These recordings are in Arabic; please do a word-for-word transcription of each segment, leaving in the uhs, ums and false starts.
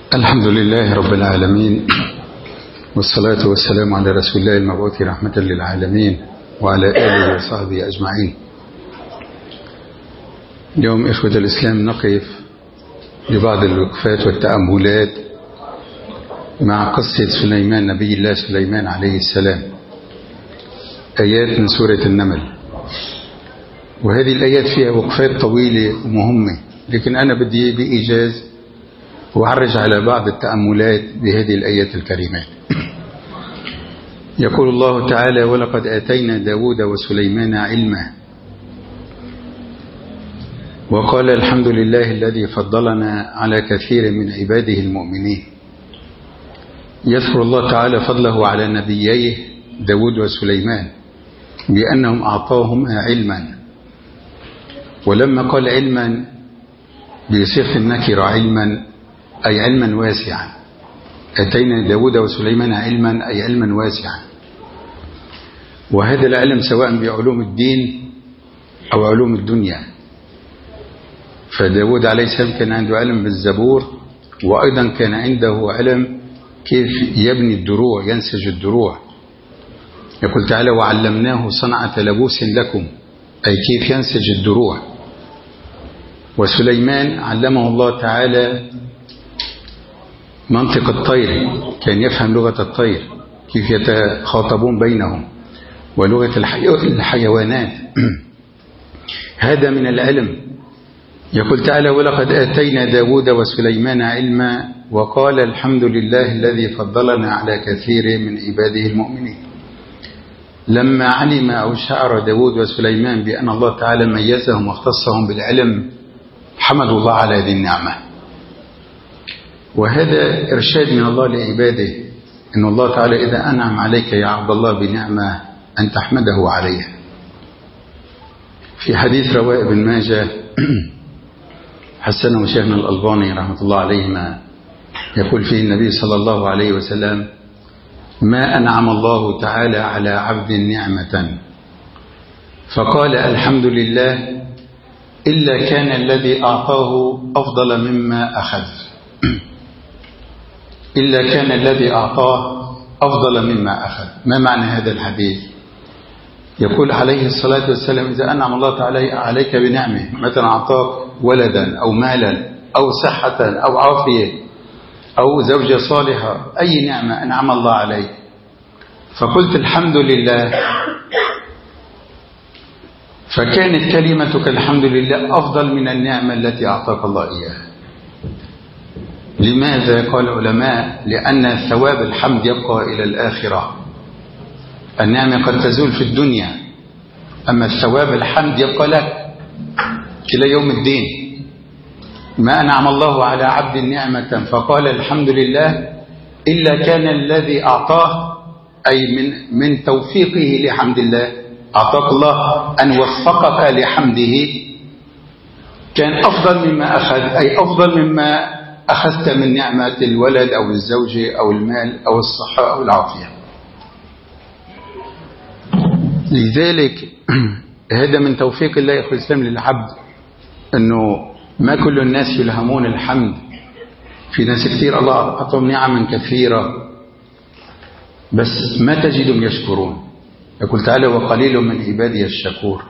الحمد لله رب العالمين، والصلاة والسلام على رسول الله المبعوث رحمة للعالمين وعلى آله وصحبه أجمعين. اليوم إخوة الإسلام نقف لبعض الوقفات والتأملات مع قصة سليمان، نبي الله سليمان عليه السلام، آيات من سورة النمل. وهذه الآيات فيها وقفات طويلة ومهمة، لكن أنا بدي بإيجاز وأعرج على بعض التأملات بهذه الآيات الكريمات. يقول الله تعالى: ولقد آتينا داود وسليمان علما وقال الحمد لله الذي فضلنا على كثير من عباده المؤمنين. يذكر الله تعالى فضله على نبييه داود وسليمان بأنهم أعطاهما علما، ولما قال علما بصيغة النكرة علما أي علما واسعا. أتينا داود وسليمان علما أي علما واسعا، وهذا العلم سواء بعلوم الدين أو علوم الدنيا. فداود عليه السلام كان عنده علم بالزبور، وأيضا كان عنده علم كيف يبني الدروع، ينسج الدروع. يقول تعالى: وعلمناه صنعة لبوس لكم، أي كيف ينسج الدروع. وسليمان علمه الله تعالى منطق الطير، كان يفهم لغة الطير كيف يتخاطبون بينهم، ولغة الحيوانات. هذا من العلم. يقول تعالى: ولقد آتينا داود وسليمان علما وقال الحمد لله الذي فضلنا على كثير من عباده المؤمنين. لما علم أو شعر داود وسليمان بأن الله تعالى ميزهم واختصهم بالعلم حمدوا الله على هذه النعمة. وهذا إرشاد من الله لعباده، إن الله تعالى إذا أنعم عليك يا عبد الله بنعمة أن تحمده عليها. في حديث رواه ابن ماجه حسنه شيخنا الألباني رحمة الله عليهما، يقول فيه النبي صلى الله عليه وسلم: ما أنعم الله تعالى على عبد نعمة فقال الحمد لله إلا كان الذي أعطاه أفضل مما أخذ إلا كان الذي أعطاه أفضل مما أخذ. ما معنى هذا الحديث؟ يقول عليه الصلاة والسلام: إذا أنعم الله تعالى عليك بنعمة، مثلا أعطاك ولدا أو مالا أو صحة أو عافية أو زوجة صالحة، أي نعمة أنعم الله عليك، فقلت الحمد لله، فكانت كلمتك الحمد لله أفضل من النعمة التي أعطاك الله إياها. لماذا؟ قال العلماء: لأن ثواب الحمد يبقى إلى الآخرة. النعمة قد تزول في الدنيا، أما الثواب الحمد يبقى لك إلى يوم الدين. ما أنعم الله على عبد نعمة فقال الحمد لله إلا كان الذي أعطاه، أي من من توفيقه لحمد الله، أعطاك الله أن وفقك لحمده، كان أفضل مما أخذ، أي أفضل مما أخذت من نعمة الولد أو الزوجة أو المال أو الصحة أو العافية. لذلك هذا من توفيق الله يا أخوة الإسلام للعبد، أنه ما كل الناس يلهمون الحمد. في ناس كثير الله أعطاهم نعما كثيرة بس ما تجدهم يشكرون. يقول تعالى: وقليل من عبادي الشكور.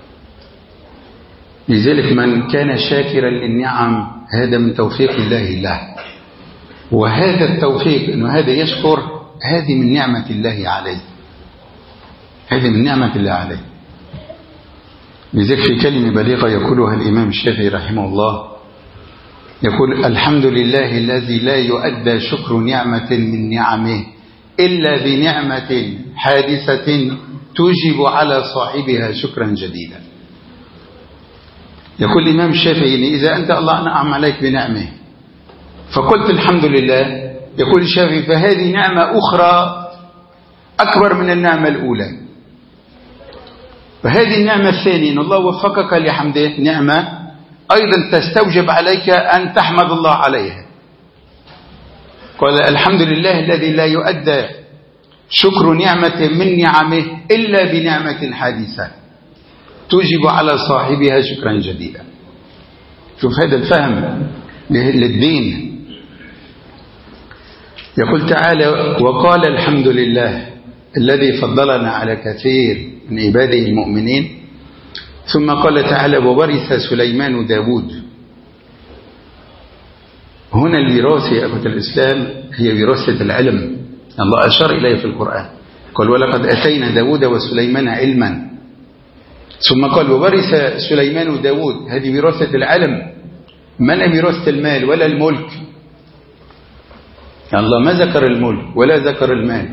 لذلك من كان شاكرا للنعم هذا من توفيق الله له، وهذا التوفيق أنه هذا يشكر، هذه من نعمة الله عليه، هذه من نعمة الله عليه. لذلك في كلمة بليغة يقولها الإمام الشافعي رحمه الله، يقول: الحمد لله الذي لا يؤدى شكر نعمة من نعمه إلا بنعمة حادثة توجب على صاحبها شكرا جديدا. يقول الإمام الشافعي: إذا أنت الله أنعم عليك بنعمه فقلت الحمد لله، يقول الشافعي فهذه نعمة أخرى أكبر من النعمة الأولى. فهذه النعمة الثانية أن الله وفقك لحمده، نعمة أيضا تستوجب عليك أن تحمد الله عليها. قال: الحمد لله الذي لا يؤدى شكر نعمة من نعمه إلا بنعمة حادثة توجب على صاحبها شكرا جديدا. شوف هذا الفهم للدين، يقول تعالى: وقال الحمد لله الذي فضلنا على كثير من عباده المؤمنين. ثم قال تعالى: وورث سليمان داود. هنا الوراثة يا أخوة الإسلام هي وراثة العلم. الله أشار إليه في القرآن، قال: ولقد أتينا داود وسليمان علما. ثم قال: وورث سليمان داود. هذه وراثة العلم، من وراثة المال ولا الملك. الله ما ذكر الملك ولا ذكر المال.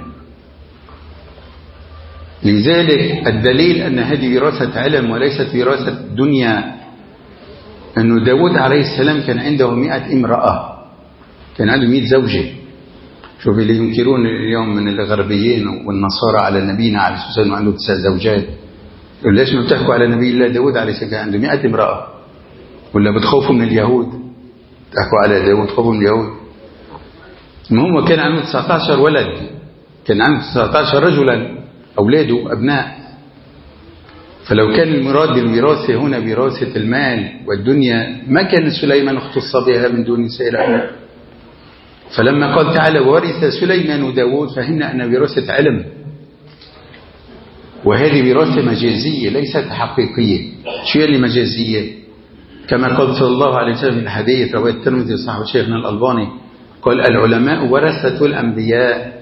لذلك الدليل أن هذه وراثة علم وليست وراثة دنيا. أنه داود عليه السلام كان عنده مئة امرأة، كان عنده مئة زوجة. شوف اللي ينكرون اليوم من الغربيين والنصارى على نبينا عليه الصلاة والسلام عنده تسع زوجات، يقول: ليش ما بتحكوا على نبي الله داود عليه السلام كان عنده مئة امرأة؟ ولا بتخوفوا من اليهود؟ تحكوا على داود تخوفوا من اليهود؟ المهم كان عنده تسعة عشر ولد، كان عنده تسعة عشر رجلا أولاده أبناء. فلو كان المراد بالوراثة هنا وراثة المال والدنيا ما كان سليمان اختص بها من دون سائر الأمم. فلما قال تعالى: وورث سليمان داود، فهمنا أن وراثة علم، وهذه وراثة مجازية ليست حقيقية. شو اللي مجازية؟ كما قال صلى الله عليه وسلم في الحديث رواه الترمذي صححه شيخنا الألباني، قال: العلماء ورثة الأنبياء.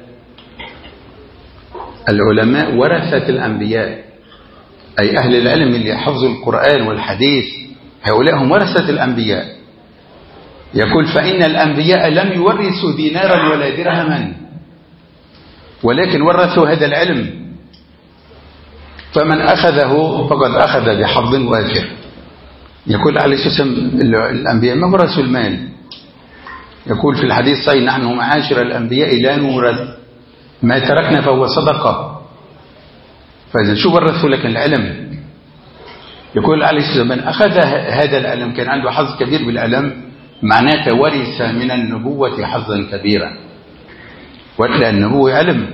العلماء ورثة الأنبياء، أي أهل العلم اللي حفظوا القرآن والحديث، هؤلاء هم ورثة الأنبياء. يقول: فإن الأنبياء لم يورثوا دينارا ولا درهما، ولكن ورثوا هذا العلم. فمن أخذه فقد أخذ بحظ وافر. يقول عليه الصلاة والسلام: الأنبياء ما ورثوا المال. يقول في الحديث الصحيح: نحن معاشر الأنبياء لا نورث، ما تركنا فهو صدقة. فإذا شو ورثوا لك العلم؟ يقول عليه الصلاة والسلام: من أخذ هذا العلم كان عنده حظ كبير بالعلم، معناته ورث من النبوة حظا كبيرا. وإلا النبوة علم.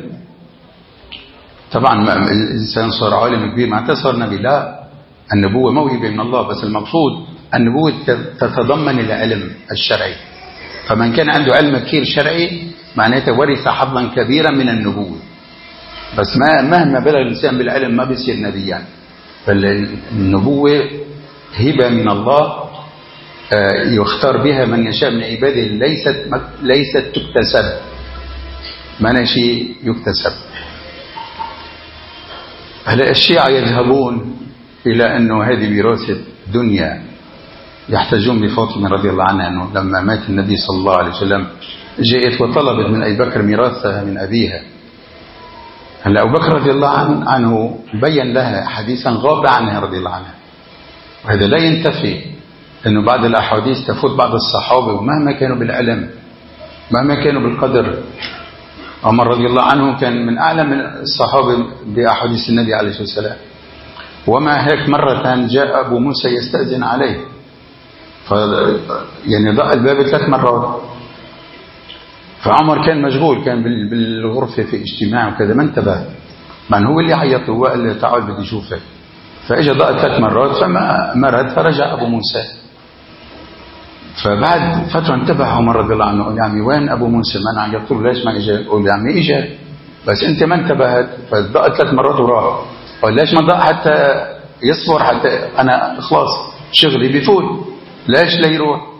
طبعا الإنسان صار عالم كبير معناته صار نبي، لا، النبوة موهبة من الله، بس المقصود النبوة تتضمن العلم الشرعي. فمن كان عنده علم كثير شرعي معناته ورث حظا كبيرا من النبوة. بس ما مهما بلغ الإنسان بالعلم ما بيصير نبيا. فالنبوة هبة من الله يختار بها من يشاء من عباده، ليست ليست تكتسب، ما شيء يكتسب. هلا الشيعة يذهبون إلى أنه هذه وراثة دنيا، يحتجون بفاطمة رضي الله عنها أنه لما مات النبي صلى الله عليه وسلم جاءت وطلبت من أبي بكر ميراثها من أبيها. هلا أبو بكر رضي الله عنه بين لها حديثا غاب عنها رضي الله عنها، وهذا لا ينتفي أنه بعض الأحاديث تفوت بعض الصحابة ومهما كانوا بالعلم مهما كانوا بالقدر. عمر رضي الله عنه كان من أعلم الصحابة بأحاديث النبي عليه الصلاة والسلام، ومع هيك مرة جاء أبو موسى يستأذن عليه، ف يعني ضاق الباب ثلاث مرات. فعمر كان مشغول، كان بالغرفة في اجتماع وكذا، ما انتبه، من هو اللي عيط، هو قال له تعال بدي اشوفك. فاجى ضاق ثلاث مرات فما مرض، فرجع ابو موسى. فبعد فترة انتبه عمر رضي الله عنه، قال يا عمي وين ابو موسى؟ ما انا عيطت له ليش ما اجى؟ قال يا عمي اجى بس انت ما انتبهت. فضاق ثلاث مرات وراح، قال ليش ما ضاق حتى يصبر، حتى انا خلاص شغلي بيفوت، ليش لا يروح؟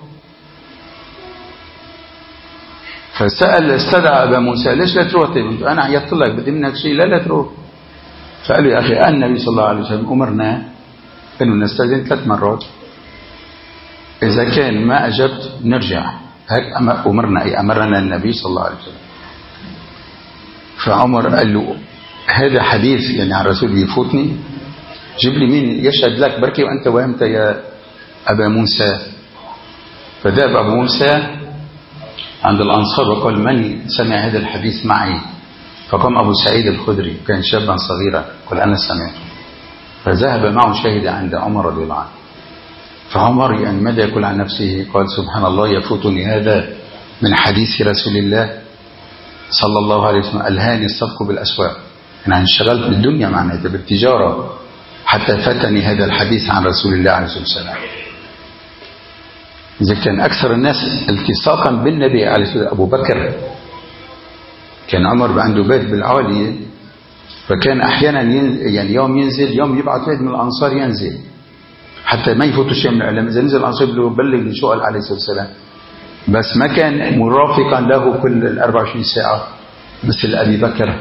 فسأل استدعى أبا موسى ليش لا تروح؟ أنا عيطت لك بدي منك شيء، لا لا تروح. فقال له يا أخي النبي صلى الله عليه وسلم أمرنا أنه نستأذن ثلاث مرات، إذا كان ما أجبت نرجع، هيك أمرنا، أي أمرنا النبي صلى الله عليه وسلم. فعمر قال له هذا حديث يعني عن الرسول يفوتني، جيب لي مين يشهد لك بركي وأنت وهمت يا أبا موسى. فذهب أبو موسى عند الأنصار وقال من سمع هذا الحديث معي؟ فقام أبو سعيد الخدري كان شابا صغيرا قال أنا سمعته. فذهب معه شاهد عند عمر رضي الله عنه. فعمر يعني ماذا يقول عن نفسه؟ قال سبحان الله يفوتني هذا من حديث رسول الله صلى الله عليه وسلم، ألهاني الصدق بالأسواق. أنا انشغلت بالدنيا معناتها بالتجارة حتى فاتني هذا الحديث عن رسول الله عليه الصلاة والسلام. إذا كان أكثر الناس التصاقا بالنبي عليه الصلاة والسلام أبو بكر كان عمر عنده بيت بالعالية، فكان أحيانا ينزل يعني يوم ينزل يوم يبعث واحد من الأنصار ينزل حتى ما يفوتوا شيء من العلم. إذا نزل الأنصار يبلغ لشؤل عليه الصلاة والسلام، بس ما كان مرافقا له كل الأربع وعشرين ساعة مثل أبي بكر.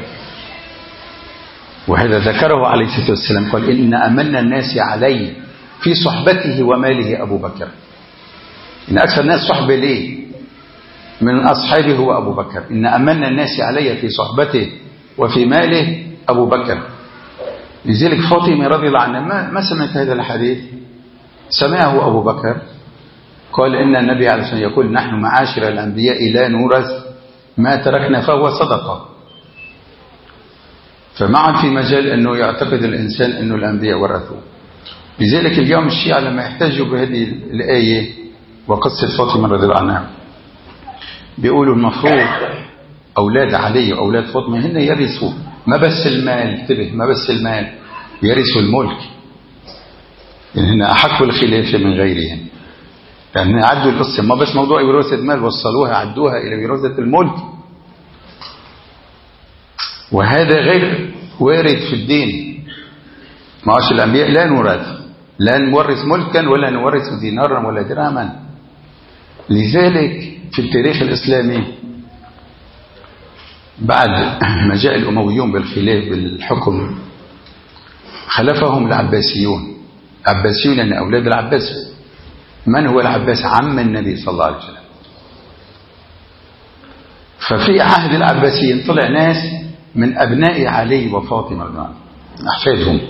وهذا ذكره عليه الصلاة والسلام، قال إن أمن الناس علي في صحبته وماله أبو بكر. إن أكثر الناس صحبة ليه من أصحابه هو أبو بكر. إن أمن الناس علي في صحبته وفي ماله أبو بكر. لذلك فاطمة رضي الله عنها ما, ما سمعت هذا الحديث، سمعه أبو بكر قال إن النبي عليه الصلاة والسلام يقول نحن معاشر الأنبياء لا نورث ما تركنا فهو صدقة. فمعا في مجال أنه يعتقد الإنسان أنه الأنبياء ورثوا. لذلك اليوم الشيعة لما يحتجوا بهذه الآية وقصة فاطمة رضي الله عنها بيقولوا المفروض أولاد علي وأولاد فاطمة هن يرثوا ما بس المال، انتبه، ما بس المال، يرثوا الملك. يعني هن أحق بالخلافة من غيرهم، لأن عدوا القصة ما بس موضوع وراثة المال، وصلوها عدوها إلى وراثة الملك. وهذا غير وارد في الدين. معاش الأنبياء لا نورث، لا نورث ملكا ولا نورث دينارا ولا درهما. لذلك في التاريخ الإسلامي بعد ما جاء الأمويون بالخلاف بالحكم خلفهم العباسيون. العباسيون يعني أولاد العباس. من هو العباس؟ عم النبي صلى الله عليه وسلم. ففي عهد العباسيين طلع ناس من أبناء علي وفاطمة، أحفادهم،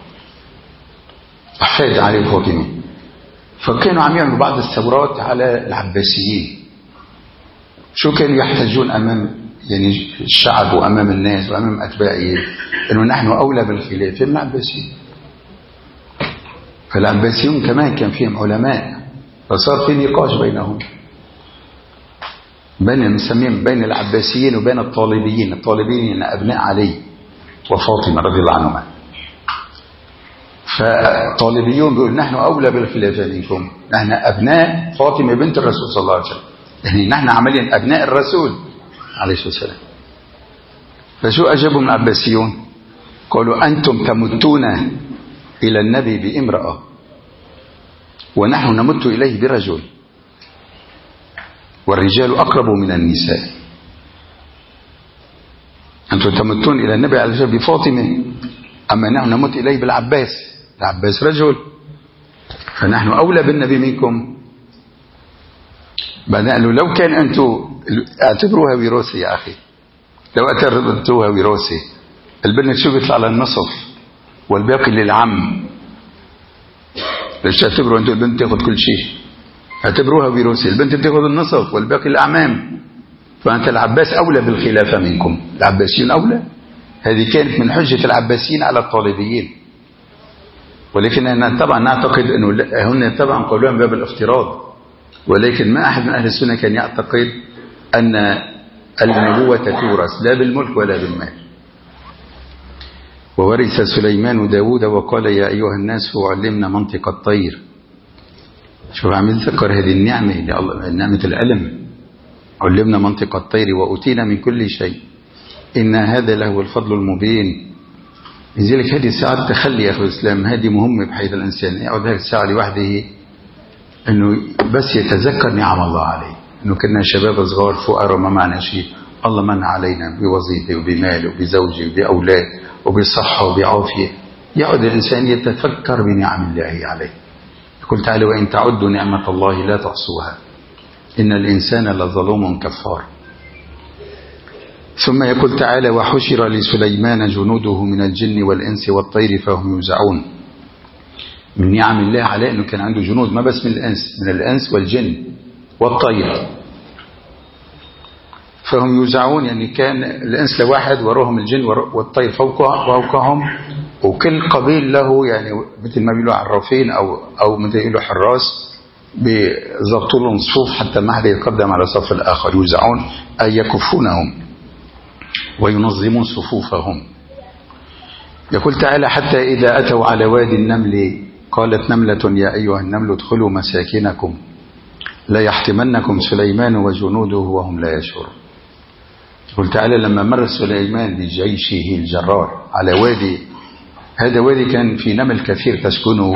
أحفاد علي وفاطمة. فكانوا عم يعملوا بعض الثورات على العباسيين. شو كانوا يحتجون أمام يعني الشعب وأمام الناس وأمام أتباعه أنه نحن أولى بالخلافة من العباسيين. فالعباسيون كمان كان فيهم علماء، فصار في نقاش بينهم، بين المسمين بين العباسيين وبين الطالبيين. الطالبيين أبناء علي وفاطمة رضي الله عنهما. فالطالبيون بيقول نحن أولى بالخلافة منكم، نحن أبناء فاطمة بنت الرسول صلى الله عليه وسلم، يعني نحن عمليا أبناء الرسول عليه الصلاة والسلام. فشو أجابوا من العباسيون؟ قالوا أنتم تمتون إلى النبي بامرأة ونحن نمت إليه برجل، والرجال أقرب من النساء. أنتم تمتون إلى النبي عليه الصلاة والسلام بفاطمة، أما نحن نمت إليه بالعباس. العباس رجل، فنحن أولى بالنبي منكم. بعدين قالوا لو كان أنتم اعتبروها وراثة يا أخي، لو اعتبروها وراثة البنت شو بيطلع على النصف والباقي للعم. ليش تعتبروا أنتم البنت تاخذ كل شيء؟ اعتبروها وراثة، البنت بتاخذ النصف والباقي الأعمام. فأنت العباس أولى بالخلافة منكم، العباسيين أولى. هذه كانت من حجة العباسيين على الطالبيين. ولكن طبعا نعتقد أنه هن طبعا قولوا من باب الافتراض، ولكن ما أحد من أهل السنة كان يعتقد أن النبوة تورث لا بالملك ولا بالمال. وورث سليمان داود وقال يا أيها الناس علمنا منطق الطير. شوف عم يذكر هذه النعمة، نعمة العلم. علمنا منطق الطير وأتينا من كل شيء إن هذا له الفضل المبين. لذلك هذه ساعة تخلي يا أخي الإسلام، هذه مهمة بحيث الإنسان يقعد هذه الساعة لوحده أنه بس يتذكر نعم الله عليه، أنه كنا شباب صغار فقراء وما معنا شيء، الله من علينا بوظيفة وبمال وبزوجة وبأولاد وبصحة وبعافية. يقعد الإنسان يتفكر بنعم الله عليه. يقول تعالى وإن تعدوا نعمة الله لا تحصوها إن الإنسان لظلوم كفار. ثم يقول تعالى وحشر لسليمان جنوده من الجن والإنس والطير فهم يوزعون. من نعم الله عليه أنه كان عنده جنود ما بس من الإنس، من الإنس والجن والطير. فهم يوزعون يعني كان الإنس لواحد وراهم الجن والطير فوقهم، وكل قبيل له يعني مثل ما بيقولوا عرافين أو أو مثل يقولوا حراس بيضبطوا لهم صفوف حتى ما حدا يتقدم على صف الآخر. يوزعون أي يكفونهم وينظمون صفوفهم. يقول تعالى حتى إذا أتوا على وادي النمل قالت نملة يا أيها النمل ادخلوا مساكنكم لا يحتمنكم سليمان وجنوده وهم لا يشعرون. قل تعالى لما مر سليمان بجيشه الجرار على وادي، هذا وادي كان في نمل كثير تسكنه،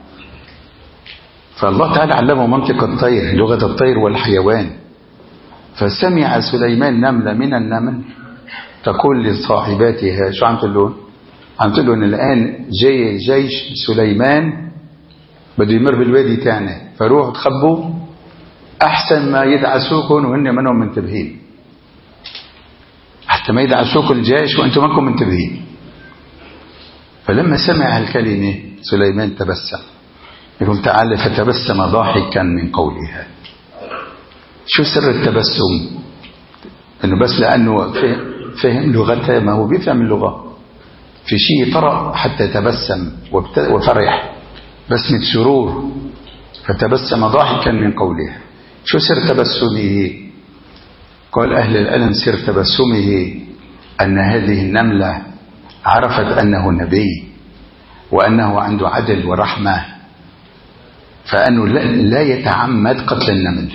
فالله تعالى علمه منطق الطير، لغة الطير والحيوان. فسمع سليمان نملة من النمل تقول لصاحباتها، شو عم تقولون؟ عم تقولون الآن جاي جيش سليمان بده يمر بالوادي تاعنا، فروحوا تخبوا أحسن ما يدعسوكم وهن منهم منتبهين، حتى ما يدعسوكم الجيش وأنتم منكم منتبهين. فلما سمع الكلمة سليمان تبسم، يقول تعالى فتبسم ضاحكا من قولها. شو سر التبسم؟ انه بس لانه فهم لغتها، ما هو بيفهم اللغة، في شيء طرأ حتى تبسم وفرح بسمة سرور، فتبسم ضاحكا من قولها. شو سر تبسمه؟ قال أهل العلم سر تبسمه أن هذه النملة عرفت أنه نبي وأنه عنده عدل ورحمة، فأنه لا يتعمد قتل النمل،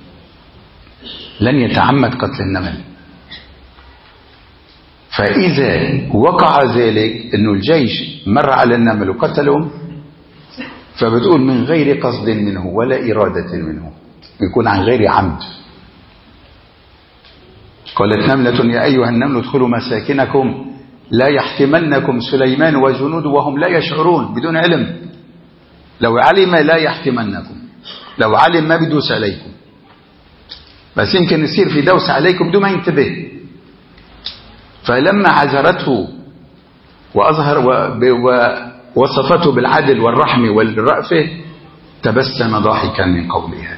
لن يتعمد قتل النمل. فإذا وقع ذلك أنه الجيش مر على النمل وقتلهم، فبتقول من غير قصد منه ولا إرادة منه، يكون عن غير عمد. قالت نملة يا أيها النمل ادخلوا مساكنكم لا يحتمنكم سليمان وجنود وهم لا يشعرون، بدون علم. لو علم لا يحتمنكم، لو علم ما بدوس عليكم، بس يمكن يصير في دوس عليكم بدون ما ينتبه. فلما عذرته وأظهر ووصفته بالعدل والرحمة والرأفة تبسم ضاحكا من قولها.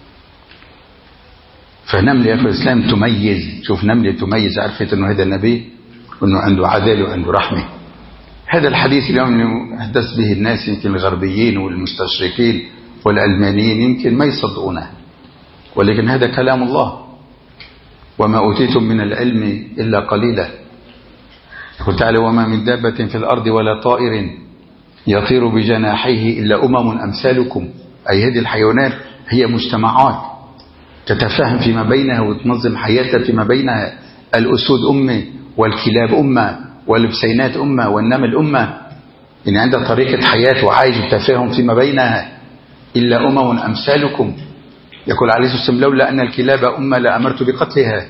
فنملة يا أخي الإسلام تميز، شوف نملة تميز، عرفت أنه هذا النبي وأنه عنده عدل وعنده رحمة. هذا الحديث اليوم يحدث به الناس، يمكن الغربيين والمستشرقين والألمانيين يمكن ما يصدقونه، ولكن هذا كلام الله. وما أوتيتم من العلم إلا قليلا. يقول تعالى وما من دابة في الأرض ولا طائر يطير بجناحيه إلا أمم أمثالكم. أي هذه الحيوانات هي مجتمعات تتفاهم فيما بينها وتنظم حياتها فيما بينها. الأسود أمة والكلاب أمة والبسينات أمة والنمل أمة، إن عندها طريقة حياة وعايش التفاهم فيما بينها. إلا أمم أمثالكم. يقول عليه الصلاة والسلام لولا أن الكلاب أمة لأمرت بقتلها.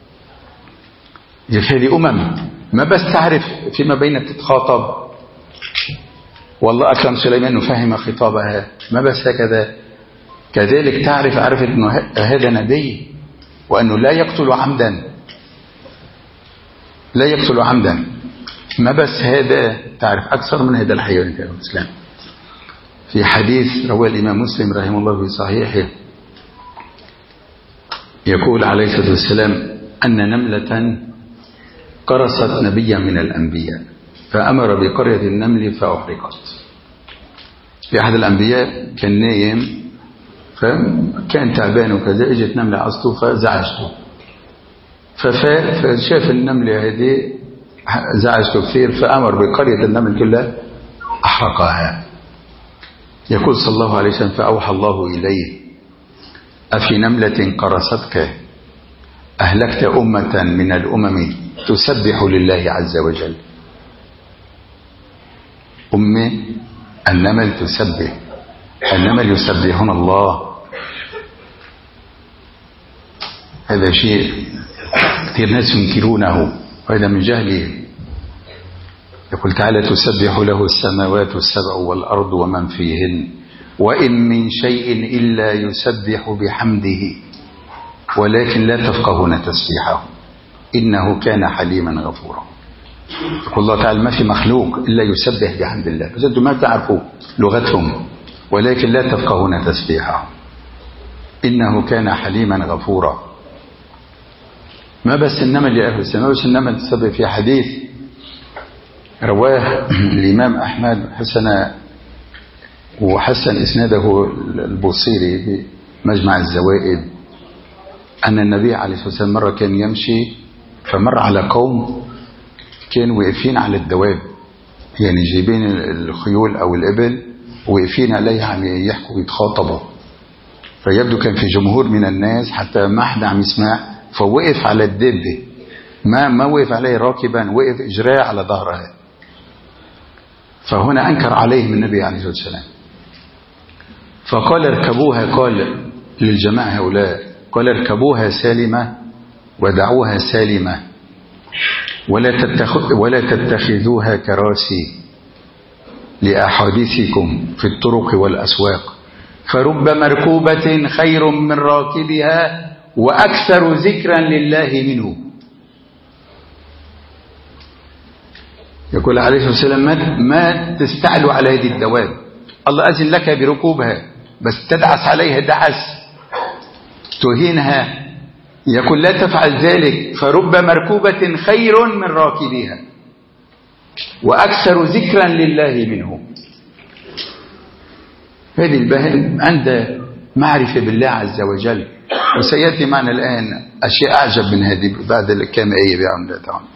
هذه أمم ما بس تعرف فيما بين تتخاطب، والله أكرم سليمان وفهم خطابها، ما بس هكذا، كذلك تعرف عرفت أنه هذا نبي وأنه لا يقتل عمدا، لا يقتل عمدا. ما بس هذا، تعرف أكثر من هذا الحيوان في الإسلام. في حديث رواه الإمام مسلم رحمه الله في صحيحه، يقول عليه الصلاة والسلام أن نملة قرصت نبيا من الأنبياء فأمر بقرية النمل فأحرقت. في أحد الأنبياء كان نايم فكان تعبان وكذا، اجت نملة عصته فزعجته، ففاق فشاف النملة هذه زعجته كثير، فأمر بقرية النمل كلها أحرقها. يقول صلى الله عليه وسلم فأوحى الله إليه أفي نملة قرصتك أهلكت أمة من الأمم تسبح لله عز وجل. أمة النمل تسبح، النمل يسبحون الله. هذا شيء كثير ناس ينكرونه وهذا من جهله. يقول تعالى تسبح له السماوات السبع والأرض ومن فيهن وإن من شيء إلا يسبح بحمده ولكن لا تفقهون تسبيحه إنه كان حليما غفورا. يقول الله تعالى ما في مخلوق إلا يسبح بحمد الله، بس أنتم ما تعرفوا لغتهم ولكن لا تفقهون تسبيحه إنه كان حليما غفورا. ما بس النمل يا أهل السماء، بس النمل تسبح. في حديث رواه الإمام أحمد حسن وحسن إسناده البوصيري في مجمع الزوائد أن النبي عليه الصلاة والسلام مرة كان يمشي فمر على قوم كانوا واقفين على الدواب، يعني جايبين الخيول أو الإبل واقفين عليها عم يحكوا ويتخاطبوا، فيبدو كان في جمهور من الناس حتى ما حدا عم يسمع، فوقف على الدابة ما ما وقف عليه راكبا، وقف إجراء على ظهرها. فهنا أنكر عليهم النبي عليه الصلاة والسلام، فقال اركبوها، قال للجماعة هؤلاء، قال اركبوها سالمة ودعوها سالمة ولا ولا تتخذوها كراسي لأحاديثكم في الطرق والأسواق، فرب مركوبة خير من راكبها وأكثر ذكرا لله منه. يقول عليه الصلاة والسلام ما تستعلوا على هذه الدواب، الله أذن لك بركوبها، بس تدعس عليها دعس تهينها. يقول لا تفعل ذلك، فرب مركوبة خير من راكبها وأكثر ذكرا لله منه. هذه البهائم عند معرفة بالله عز وجل. وسيأتي معنا الآن أشياء أعجب من هذه بعد الكام آية بعون الله تعالى.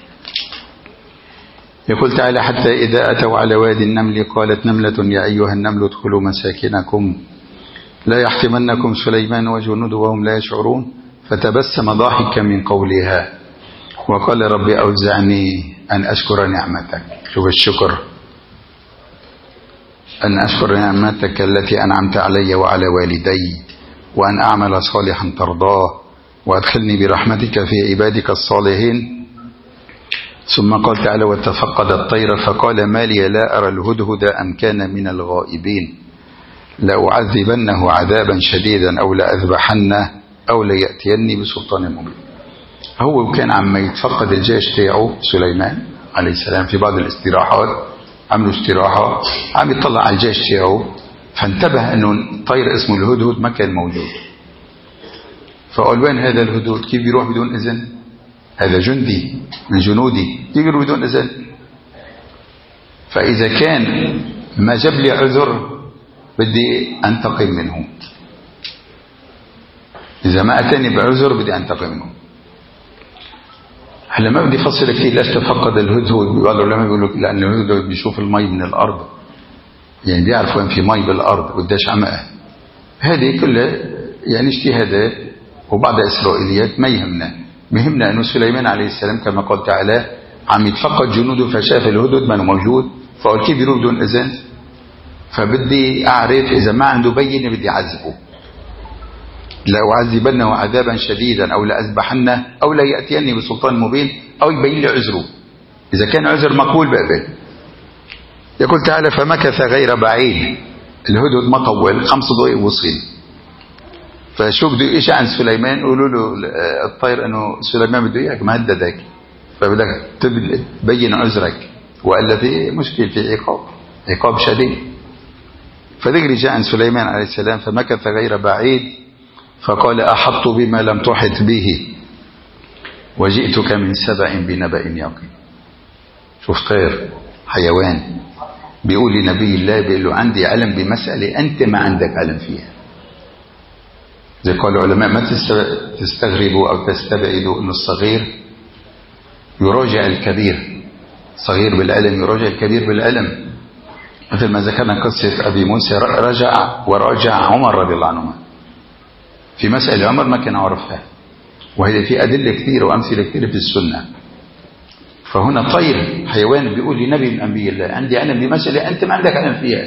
يقول تعالى حتى إذا أتوا على وادي النمل قالت نملة يا أيها النمل ادخلوا مساكنكم لا يحطمنكم سليمان وجنوده وهم لا يشعرون فتبسم ضاحكا من قولها وقال رب أوزعني أن أشكر نعمتك. شوف الشكر، أن أشكر نعمتك التي أنعمت علي وعلى والدي وأن أعمل صالحا ترضاه وأدخلني برحمتك في عبادك الصالحين. ثم قال تعالى وتفقد الطير فقال ما لي لا أرى الهدهد أم كان من الغائبين لأعذبنه عذابا شديدا أو لأذبحنه أو ليأتيني بسلطان مبين. هو كان عم يتفقد الجيش تاعه سليمان عليه السلام في بعض الاستراحات، عملوا استراحة، عم يطلع على الجيش تاعه، فانتبه أنه طير اسمه الهدهد ما كان موجود. فقال وين هذا الهدهد؟ كيف بيروح بدون إذن؟ هذا جندي من جنودي، كيف بيروح بدون إذن؟ فإذا كان ما جاب لي عذر بدي أنتقم منه، إذا ما أتاني بعذر بدي أنتقم منه. هلا ما بدي أفصل كثير ليش تفقد الهدهد. بعض العلماء بيقولوا لأن الهدهد بيشوف المي من الأرض، يعني بيعرف وين في مي بالأرض قديش عمقها. هذه كلها يعني اجتهادات وبعض إسرائيليات ما يهمنا. مهمنا أنه سليمان عليه السلام كما قال تعالى عم يتفقد جنوده فشاف الهدهد ما موجود، فقال كيف يروح بدون إذن؟ فبدي أعرف إذا ما عنده بينة بدي أعذبه، لا أعذبنه عذابا شديدا أو لأذبحنه أو لا يأتيني بسلطان مبين أو يبين لي عذره. إذا كان عذر مقبول بقبل. يقول تعالى فمكث غير بعيد، الهدهد ما طول، خمس دقائق وصل. فشو بده إيش عن سليمان؟ يقولوا له الطير أنه سليمان بده إياك ما هددك، فبدك تبين عذرك وإلا في مشكلة، في عقاب عقاب شديد. فذكر جاء عن سليمان عليه السلام فمكث غير بعيد فقال أحط بما لم تحط به وجئتك من سبأ بنبأ يقين. شوف طير حيوان بيقول لنبي الله، بيقول له عندي علم بمسألة أنت ما عندك علم فيها. زي قال العلماء ما تستغربوا أو تستبعدوا أن الصغير يراجع الكبير، صغير بالعلم يراجع الكبير بالعلم. مثل ما ذكرنا قصة أبي موسى رجع وراجع عمر رضي الله عنه في مسألة عمر ما كان عرفها، وهي في أدلة كثيرة وأمثلة كثيرة في السنة. فهنا طير حيوان بيقول لنبي من أنبياء الله عندي علم بمسألة أنت ما عندك علم فيها.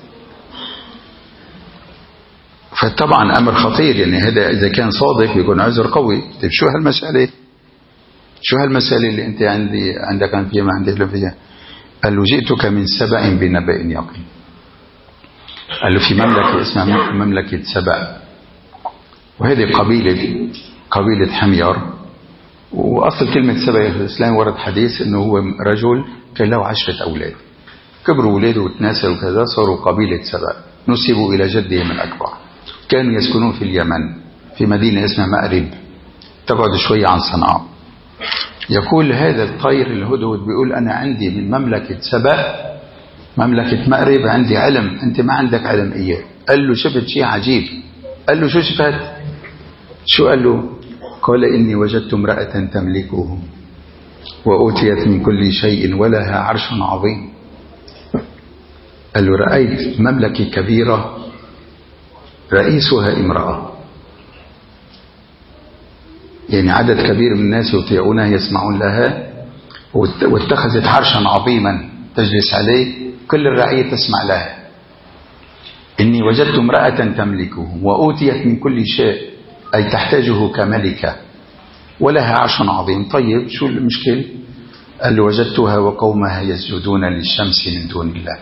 فطبعا أمر خطير، يعني هذا إذا كان صادق بيكون عذر قوي. طيب شو هالمسألة؟ شو هالمسألة اللي أنت عندي عندك علم فيها ما عندك علم فيها؟ قال له جئتك من سبأ بنبأ يقين. قال له في مملكة اسمها مملكة سبأ، وهذه قبيلة قبيلة حمير. وأصل كلمة سبأ في الإسلام ورد حديث أنه هو رجل كان له عشرة أولاد، كبروا أولاده وتناسلوا وكذا صاروا قبيلة سبأ، نسبوا إلى جدهم الأكبر. كانوا يسكنون في اليمن في مدينة اسمها مأرب تبعد شوية عن صنعاء. يقول هذا الطير الهدهد بيقول أنا عندي من مملكة سبأ مملكة مأرب عندي علم أنت ما عندك علم إياه. قال له شفت شيء عجيب. قال له شو شفت؟ شو قال له؟ قال إني وجدت امرأة تملكهم وأوتيت من كل شيء ولها عرش عظيم. قال له رأيت مملكة كبيرة رئيسها امرأة. يعني عدد كبير من الناس يطيعونها يسمعون لها، واتخذت عرشا عظيما تجلس عليه، كل الرعية تسمع لها. إني وجدت امرأة تملكه وأوتيت من كل شيء، أي تحتاجه كملكة، ولها عرش عظيم. طيب شو المشكلة؟ قال له وجدتها وقومها يسجدون للشمس من دون الله،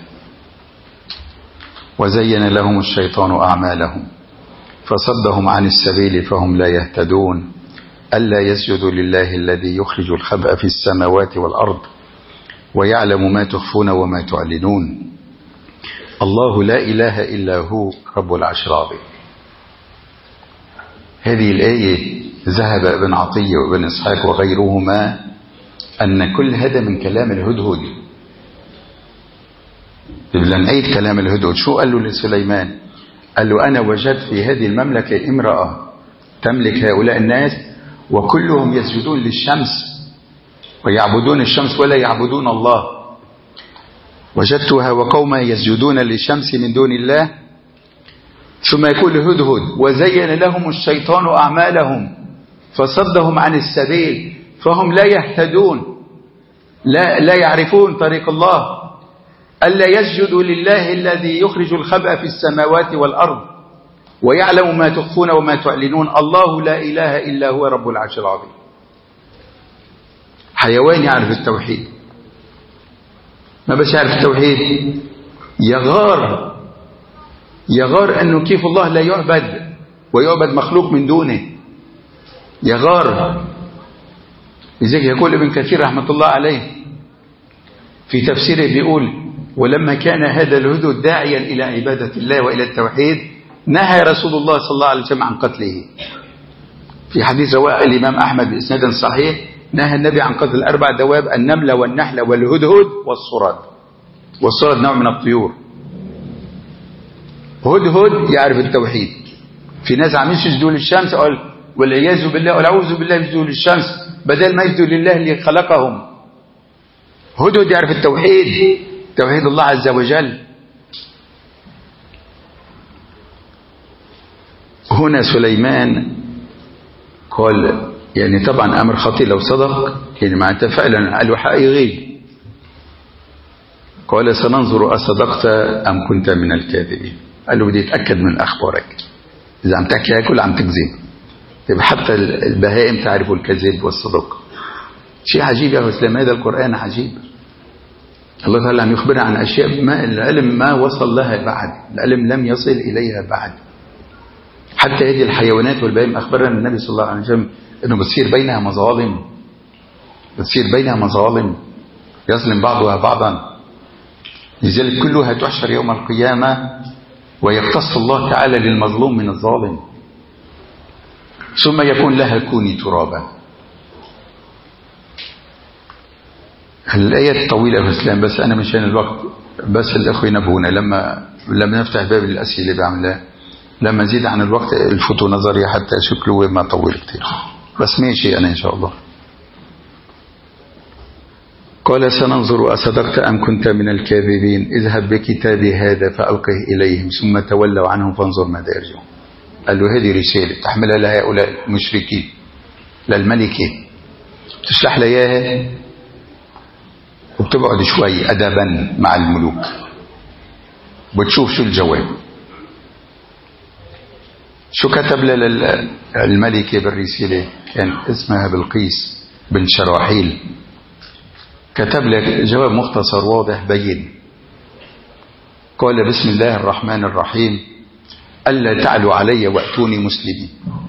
وزين لهم الشيطان أعمالهم فصدهم عن السبيل فهم لا يهتدون، ألا يسجدوا لله الذي يخرج الخبأ في السماوات والأرض ويعلم ما تخفون وما تعلنون، الله لا إله إلا هو رب العرش العظيم. هذه الآية ذهب ابن عطية وابن إسحاق وغيرهما أن كل هذا من كلام الهدهد. لنعيد كلام الهدهد. شو قال له لسليمان؟ قال له أنا وجدت في هذه المملكة امرأة تملك هؤلاء الناس وكلهم يسجدون للشمس ويعبدون الشمس ولا يعبدون الله. وجدتها وقومها يسجدون للشمس من دون الله. ثم يقول الهدهد وزين لهم الشيطان أعمالهم فصدهم عن السبيل فهم لا يهتدون، لا, لا يعرفون طريق الله، ألا يسجدوا لله الذي يخرج الخبأ في السماوات والأرض ويعلم ما تخفون وما تعلنون، الله لا إله إلا هو رب العرش العظيم. حيوان يعرف التوحيد، ما بس يعرف التوحيد يغار يغار أنه كيف الله لا يعبد ويعبد مخلوق من دونه، يغار. لذلك يقول ابن كثير رحمة الله عليه في تفسيره بيقول ولما كان هذا الهدهد داعيا إلى عبادة الله وإلى التوحيد نهى رسول الله صلى الله عليه وسلم عن قتله. في حديث رواه الإمام أحمد بإسناد صحيح نهى النبي عن قتل الأربع دواب: النملة والنحلة والهدهد والصراد. والصراد نوع من الطيور. هدهد يعرف التوحيد. في ناس عم يسجدوا للشمس قال والعياذ بالله والعوذ بالله يسجدوا للشمس بدل ما يسجدوا لله اللي خلقهم. هدهد يعرف التوحيد، توحيد الله عز وجل. هنا سليمان قال يعني طبعا أمر خطير لو صدق، يعني معناته فعلا قال له حقيقي. قال سننظر أصدقت أم كنت من الكاذبين. قال له بدي أتأكد من أخبارك، إذا عم تحكي هيك ولا عم تكذب. يبقى حتى البهائم تعرف الكذب والصدق. شيء عجيب يا إسلام، هذا القرآن عجيب. الله تعالى عم يخبرنا عن أشياء ما العلم ما وصل لها بعد، العلم لم يصل إليها بعد. حتى هذه الحيوانات والبهائم أخبرنا النبي صلى الله عليه وسلم أنه بتصير بينها مظالم، بتصير بينها مظالم يظلم بعضها بعضا. لذلك كلها تحشر يوم القيامة ويقتص الله تعالى للمظلوم من الظالم، ثم يكون لها كوني ترابا. الآية طويلة في الإسلام بس أنا مشان الوقت بس الأخوة ينبهونا لما لما نفتح باب الأسئلة بعملها لما زيد عن الوقت الفتو نظري حتى شكله ما طول كتير، بس ماشي أنا إن شاء الله. قال سننظر أصدقت أم كنت من الكاذبين، اذهب بكتابي هذا فألقه إليهم ثم تولوا عنهم فانظر ماذا يرجعون. قال له هذه رسالة تحملها لهؤلاء المشركين للملكة، تشلح لها إياها وبتقعد شوي أدبا مع الملوك بتشوف شو الجواب. شو كتب للملكة بالرسالة؟ كان اسمها بلقيس بن شراحيل. كتب لك جواب مختصر واضح بين. قال بسم الله الرحمن الرحيم ألا تعلوا علي وأتوني مسلمين.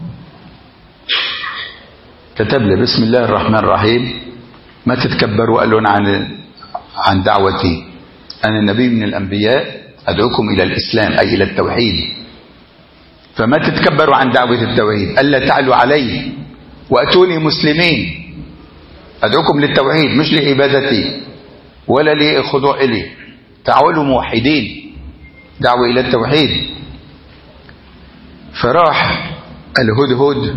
كتب لي بسم الله الرحمن الرحيم ما تتكبروا قالوا عن عن دعوتي، أنا النبي من الأنبياء أدعوكم إلى الإسلام أي إلى التوحيد، فما تتكبروا عن دعوة التوحيد. ألا تعلوا علي وأتوني مسلمين، أدعوكم للتوحيد مش لعبادتي ولا لخضوع إلي، تعالوا موحدين، دعوة إلى التوحيد. فراح الهدهد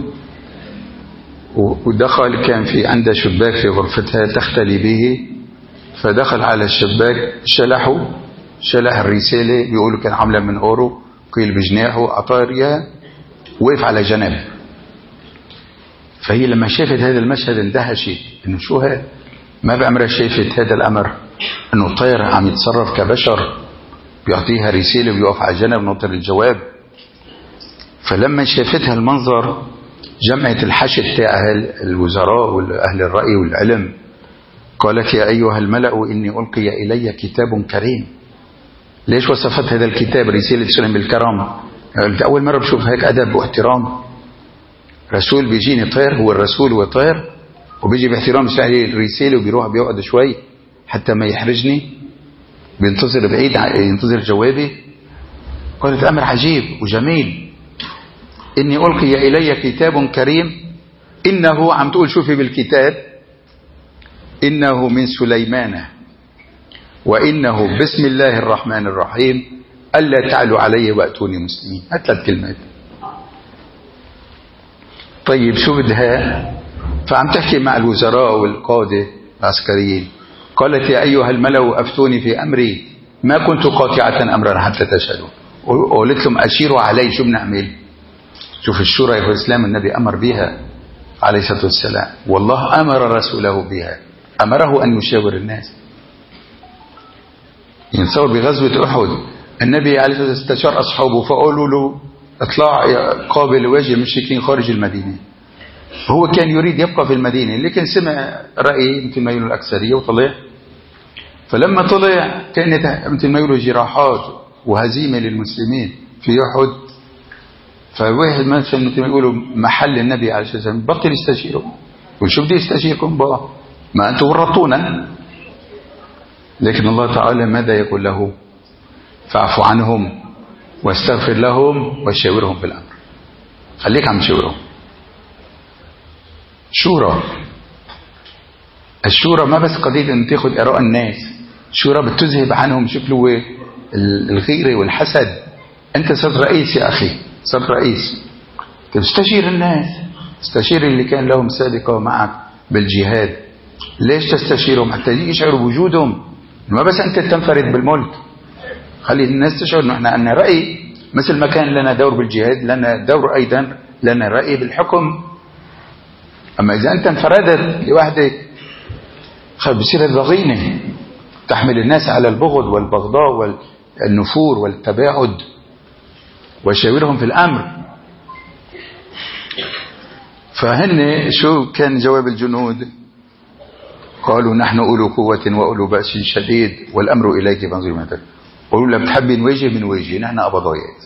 ودخل، كان في عنده شباك في غرفتها تختلي به، فدخل على الشباك شلحه شلح الرسالة، بيقولوا كان عاملة من أورو، قيل بجناحه عطاريا، وقف على جنب. فهي لما شافت هذا المشهد اندهشت انه شو هذا، ما بعمرها شافت هذا الامر انه طير عم يتصرف كبشر، بيعطيها رسالة ويقف على جنب ناطر الجواب. فلما شافتها المنظر جمعت الحشد تاع الوزراء واهل الرأي والعلم، قالت يا ايها الملأ اني القي الي كتاب كريم. ليش وصفت هذا الكتاب رسالة سلم بالكرم؟ قلت اول مرة بشوف هيك ادب واحترام، رسول بيجيني طير، هو الرسول هو طير وبيجي باحترام سهل الرسالة وبيروح بيقعد شوي حتى ما يحرجني، بينتظر بعيد ينتظر جوابي. قالت امر عجيب وجميل، اني القي الي كتاب كريم انه، عم تقول شوفي بالكتاب، انه من سليمان وانه بسم الله الرحمن الرحيم الا تعلوا علي واتوني مسلمين. ثلاث كلمات. طيب شو بدها؟ فعم تحكي مع الوزراء والقادة العسكريين، قالت يا أيها الملأ أفتوني في أمري ما كنت قاطعة أمرا حتى تشهدوا. وقلت لهم أشيروا علي شو بنعمل. شوف الشورى يا الإسلام، النبي أمر بها عليه الصلاة والسلام، والله أمر رسوله بها، أمره أن يشاور الناس. ينصور بغزوة أحد النبي عليه الصلاة والسلام استشار أصحابه فقالوا له اطلع قابل وجه المشركين خارج المدينة. هو كان يريد يبقى في المدينة لكن سمع رأي مثل ما يقولوا الأكثرية وطلع. فلما طلع كانت مثل ما يقولوا جراحات وهزيمة للمسلمين في أحد. فواحد مثل ما يقولوا محل النبي عليه الصلاة والسلام بطل يستشيره، وشو بدي يستشيركم بقى ما أنتم ورطونا. لكن الله تعالى ماذا يقول له؟ فاعفوا عنهم واستغفر لهم وشاورهم في الأمر. خليك عم تشاورهم. شورى، الشورى ما بس قضية ان تاخد اراء الناس، الشورى بتذهب عنهم شكله الغيرة والحسد. انت صرت رئيس يا اخي، صرت رئيس، تستشير الناس، استشير اللي كان لهم سابقة معك بالجهاد. ليش تستشيرهم؟ حتى يشعروا بوجودهم، ما بس انت تنفرد بالملك. خلي الناس تشعر انه احنا عندنا رأي، مثل ما كان لنا دور بالجهاد لنا دور ايضا لنا رأي بالحكم. أما إذا أنت انفردت لوحدك بصير الضغينة تحمل الناس على البغض والبغضاء والنفور والتباعد. وشاورهم في الأمر. فهن شو كان جواب الجنود؟ قالوا نحن أولو قوة وأولو بأس شديد والأمر إليك فانظر ما تفعل. قالوا لا بتحبي نواجه من واجه، نحن أبضايات.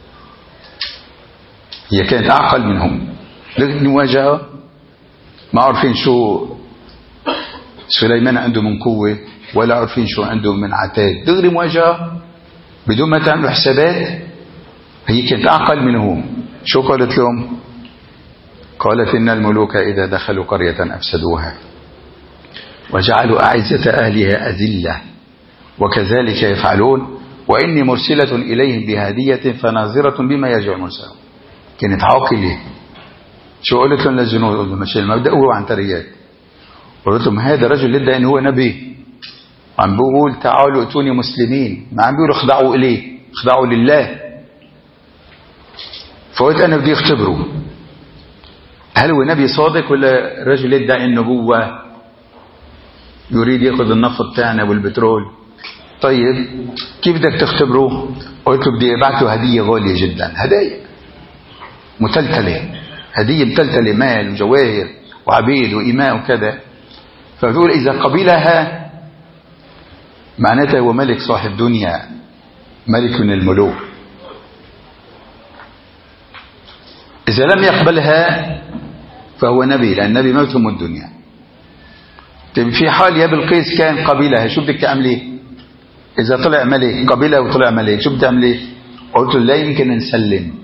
هي كانت أعقل منهم، لكن نواجهها ما عارفين شو سليمان عنده من قوة ولا عارفين شو عنده من عتاد، دغري مواجهة بدون ما تعملوا حسابات. هي كانت أعقل منهم. شو قالت لهم؟ قالت إن الملوك إذا دخلوا قرية أفسدوها وجعلوا أعزة أهلها أذلة وكذلك يفعلون وإني مرسلة إليهم بهدية فناظرة بما يرجع المرسلون. كانت عاقلة. شو قلت لهم للجنود؟ قلت لهم ماشي المبدأ هو عنتريات. قلت لهم هذا رجل يدعي انه هو نبي، عم بيقول تعالوا ائتوني مسلمين، ما عم بيقول اخضعوا اليه، اخضعوا لله. فقلت انا بدي اختبره هل هو نبي صادق ولا رجل يدعي النبوة يريد ياخذ النفط تاعنا والبترول. طيب كيف بدك تختبروه؟ قلت له بدي ابعث له هدية غالية جدا، هدايا متلتلة، هدية متلتلة مال وجواهر وعبيد وإماء وكذا. فبيقول إذا قبلها معناتها هو ملك صاحب دنيا، ملك من الملوك. إذا لم يقبلها فهو نبي، لأن النبي ما بتهم الدنيا. طيب في حال يا بلقيس كان قبلها شو بدك تعملي؟ إذا طلع ملك قبلها وطلع ملك شو بتعملي؟ قلت له لا يمكن نسلم،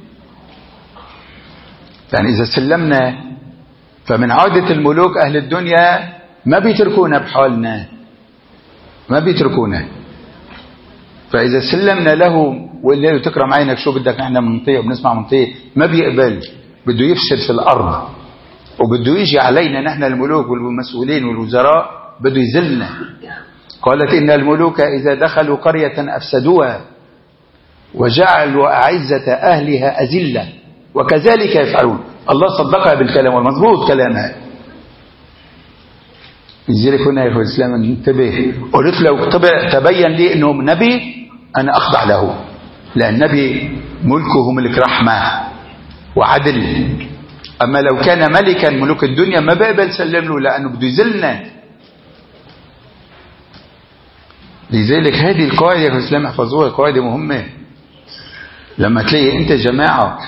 يعني إذا سلمنا فمن عادة الملوك أهل الدنيا ما بيتركونا بحالنا، ما بيتركونا. فإذا سلمنا له واللي له تكرم عينك شو بدك نحن منطيع وبنسمع منطيع، ما بيقبل، بده يفسد في الأرض وبده يجي علينا نحن الملوك والمسؤولين والوزراء بده يذلنا. قالت إن الملوك إذا دخلوا قرية أفسدوها وجعلوا أعزة أهلها أذلة وكذلك يفعلون. الله صدقها بالكلام والمضبوط كلامها. لذلك هنا يا اخوة الاسلام انتبه، قلت لو تبين لي انه نبي انا اخضع له، لان النبي ملكه ملك رحمه وعدل. اما لو كان ملكا ملوك الدنيا ما بقبل سلم له، لانه بده يذلنا. لذلك هذه القاعده يا اخوة الاسلام احفظوها، قاعده مهمه. لما تلاقي انت جماعه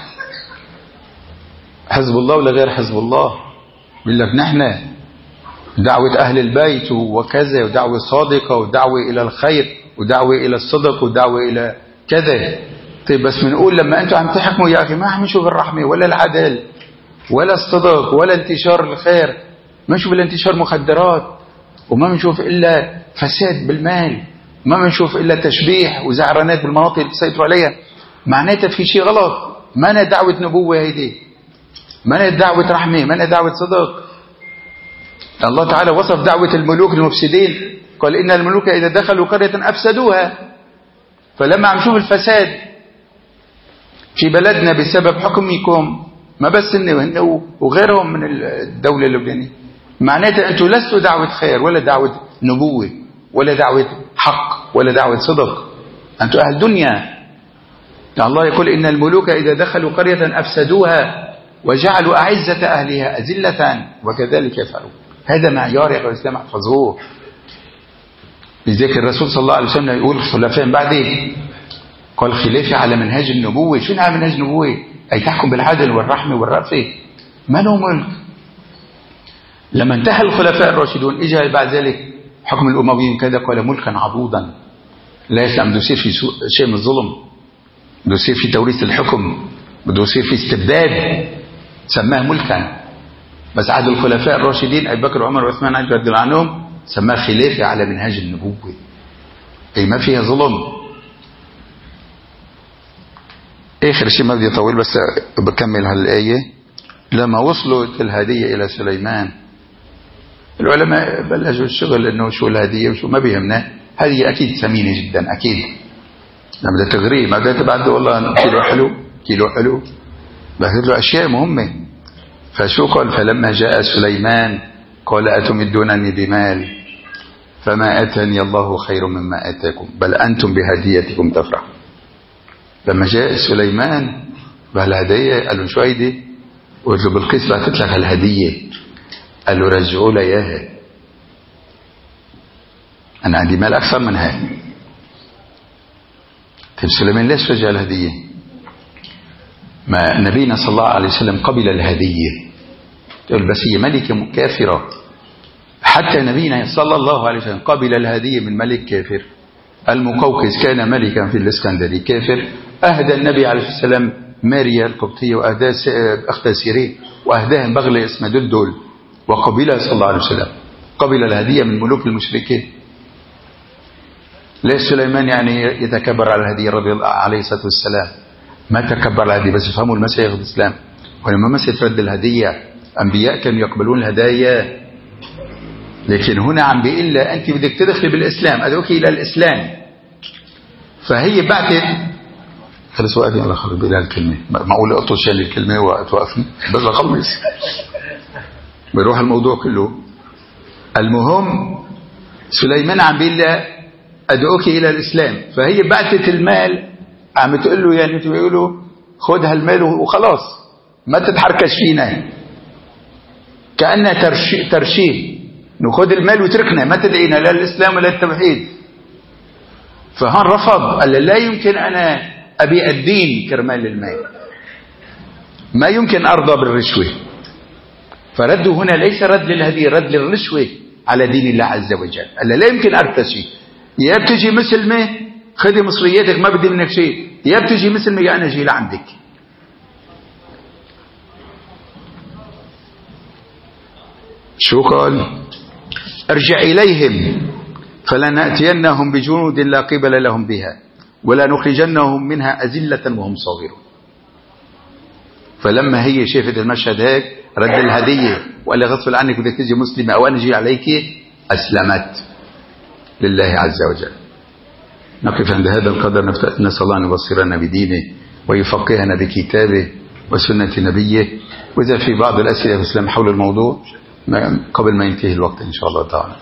حزب الله ولا غير حزب الله بيقول لك نحن دعوة أهل البيت وكذا، ودعوة صادقة، ودعوة إلى الخير، ودعوة إلى الصدق، ودعوة إلى كذا. طيب بس بنقول لما أنتم عم تحكموا يا أخي ما عم نشوف الرحمة ولا العدل ولا الصدق ولا انتشار الخير، ما نشوف إلا انتشار مخدرات، وما بنشوف إلا فساد بالمال، ما بنشوف إلا تشبيح وزعرانات بالمناطق اللي بيسيطروا عليها. معناتها في شيء غلط. ما أنا دعوة نبوة هيدي، ما أنا دعوة رحمة، ما أنا دعوة صدق. الله تعالى وصف دعوة الملوك المفسدين، قال إن الملوك إذا دخلوا قرية أفسدوها. فلما عم نشوف الفساد في بلدنا بسبب حكمكم، ما بس إنه وغيرهم من الدولة اللبنانية، معناتها أنتم لستوا دعوة خير ولا دعوة نبوة ولا دعوة حق ولا دعوة صدق، أنتم أهل دنيا. الله يقول إن الملوك إذا دخلوا قرية أفسدوها وجعلوا أعزة أهلها أذلة وكذلك يفعلون. هذا معيار يا أخوة الإسلام احفظوه. لذلك الرسول صلى الله عليه وسلم يقول خلفاء بعده، قال خلافة على منهاج النبوة. شو على منهاج النبوة؟ أي تحكم بالعدل والرحمة والرأفة، ما له ملك. لما انتهى الخلفاء الراشدون اجى بعد ذلك حكم الأمويين كذا، قال ملكا عضوضا لا يسلم، بده يصير في شيء من الظلم، بده يصير في توريث الحكم، بده يصير في استبداد، سماه ملكا. بس عهد الخلفاء الراشدين أبي بكر وعمر وعثمان رضي الله عنهم سماه خلافة على منهاج النبوة، أي ما فيها ظلم. آخر شيء ما بدي أطول بس بكمل هالآية. لما وصلوا الهدية إلى سليمان العلماء بلشوا الشغل إنه شو الهدية وشو، ما بيهمنا. هذه أكيد ثمينة جدا أكيد، لما بدها تغريه ما بدها تبعد والله كيلو حلو كيلو حلو، بأخذ له أشياء مهمة. فشو قال؟ فلما جاء سليمان قال أتمدونني بمال فما أتاني الله خير مما أتاكم بل أنتم بهديتكم تفرحون. لما جاء سليمان بهالهدية قال له شو هيدي؟ قلت له بالقيس بعثت لك الهدية. قال له رجعوا لي إياها، أنا عندي مال أكثر من هاي. طيب سليمان ليش رجع الهدية؟ ما نبينا صلى الله عليه وسلم قبل الهدية، تقول بس هي ملكة كافرة. حتى نبينا صلى الله عليه وسلم قبل الهدية من ملك كافر. المقوقس كان ملكا في الإسكندرية كافر، أهدى النبي عليه الصلاة والسلام ماريا القبطية وأهداه أختها سيرين وأهداها بغلة اسمها دلدل، وقبلها صلى الله عليه وسلم قبل الهدية من ملوك المشركين. ليش سليمان يعني يتكبر على الهدية رضي الله عليه الصلاة والسلام؟ ما تكبر على الهدية، بس يفهموا المسيح في الإسلام. ولما مسيح ترد الهدية، أنبياء كانوا يقبلون الهدايا، لكن هنا عم بيقول لها أنت بدك تدخلي بالإسلام، أدعوك إلى الإسلام. فهي بعتت خلص وقفي على خلص بإله الكلمة، معقول أطول شيء الكلمة وأتوقفني بس أخلص بيروح الموضوع كله. المهم سليمان عم بيقول لها أدعوك إلى الإسلام، فهي بعتت المال عم تقول له يعني تقول خد هالمال وخلاص ما تتحركش فينا، كأنها ترشي ترشيه ناخذ المال وتركنا ما تدعينا لا الإسلام ولا التوحيد. فهان رفض، قال لا يمكن أنا أبيع الدين كرمال المال، ما يمكن أرضى بالرشوة. فرده هنا ليس رد للهدية، رد للرشوة على دين الله عز وجل. قال لا يمكن أرتشي، يا بتجي مسلمة خذي مصرياتك ما بدي منك شيء، يا بتجي مسلمة يا أنا جي لعندك. شو قال؟ ارجع إليهم فلنأتينهم بجنود لا قبل لهم بها ولا نخرجنهم منها أذلة وهم صاغرون. فلما هي شافت المشهد هيك رد الهدية وقال غصب عنك بدك تجي مسلمة أو أنا جي عليك، أسلمت لله عز وجل. نقف عند هذا القدر، نسأل الله أن يبصرنا بدينه ويفقهنا بكتابه وسنة نبيه. وإذا في بعض الأسئلة في الإسلام حول الموضوع قبل ما ينتهي الوقت إن شاء الله تعالى.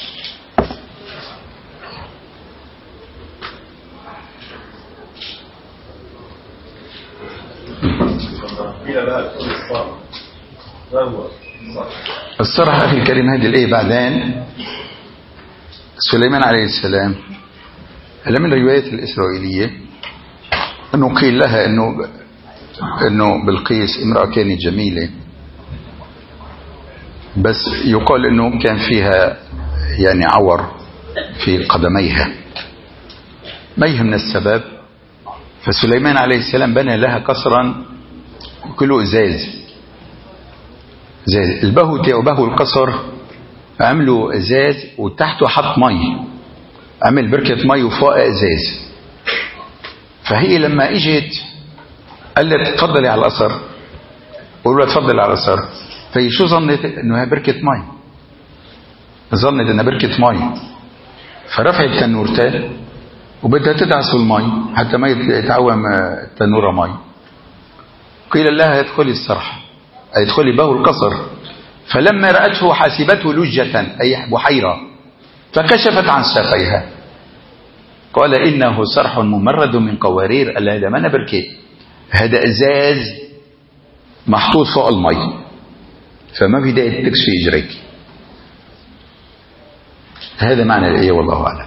الصراحة أخي الكريم هذه الآية بعدين سليمان عليه السلام من الروايات الإسرائيلية أنه قيل لها أنه أنه بلقيس امرأة كانت جميلة، بس يقال أنه كان فيها يعني عور في قدميها، ما يهم السبب. فسليمان عليه السلام بنى لها قصرا كله إزاز، زي البهو تاعو بهو القصر عملوا ازاز وتحته حط مي، عمل بركة مي وفوق ازاز. فهي لما اجت قالت تفضلي على القصر، قولوا لها تفضلي على القصر. فهي شو ظنت؟ انه هي بركة مي، ظنت انها بركة مي، فرفعت تنورتها وبدها تدعس المي حتى ما يتعوم التنورة مي. قيل لها ادخلي الصرح، ادخلي بهو القصر. فلما رأته حاسبته لجة أي بحيرة فكشفت عن ساقيها، قال إنه صرح ممرد من قوارير. قال هذا ما أنا بركي، هذا إزاز محطوط فوق المي، فما في داعي تكشفي إجريك. هذا معنى الآية والله أعلم.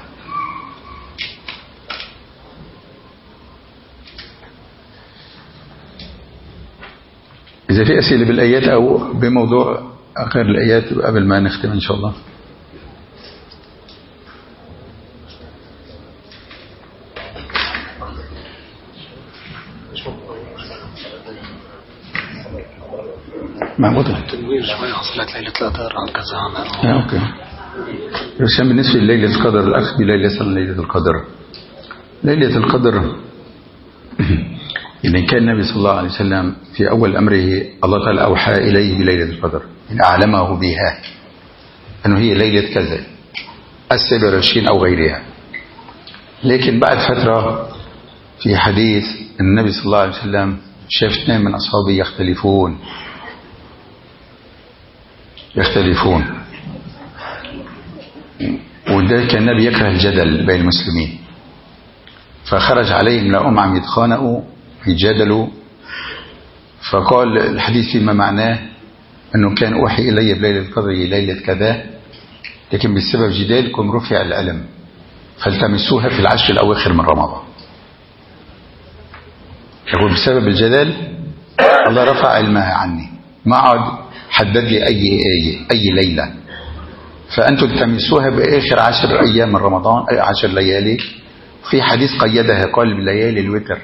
إذا في أسئلة بالآيات أو بموضوع آخر الآيات قبل ما نختم إن شاء الله. ما وضعت تنوير شوية حصلت ليلة القدر عن كذا عام. آه أوكي. عشان بالنسبة لليلة القدر الأخ بليلة يصل ليلة القدر. ليلة القدر إن كان النبي صلى الله عليه وسلم في أول أمره الله تعالى أوحى إليه بليلة القدر إن أعلمه بها أنه هي ليلة كذا السابع والعشرين أو غيرها. لكن بعد فترة في حديث النبي صلى الله عليه وسلم شاف اثنين من أصحابه يختلفون يختلفون وذلك النبي يكره الجدل بين المسلمين، فخرج عليهم لهم عم يتخانقوا يجادلوا. فقال الحديث فيما معناه أنه كان أوحي إلي بليلة القدر ليلة كذا، لكن بسبب جدالكم رفع العلم فالتمسوها في العشر الأواخر من رمضان. يقول بسبب الجدال الله رفع علمها عني، ما عاد حدد لي أي آية أي ليلة، فأنتم التمسوها بآخر عشر أيام من رمضان أي عشر ليالي. في حديث قيدها قال بليالي الوتر،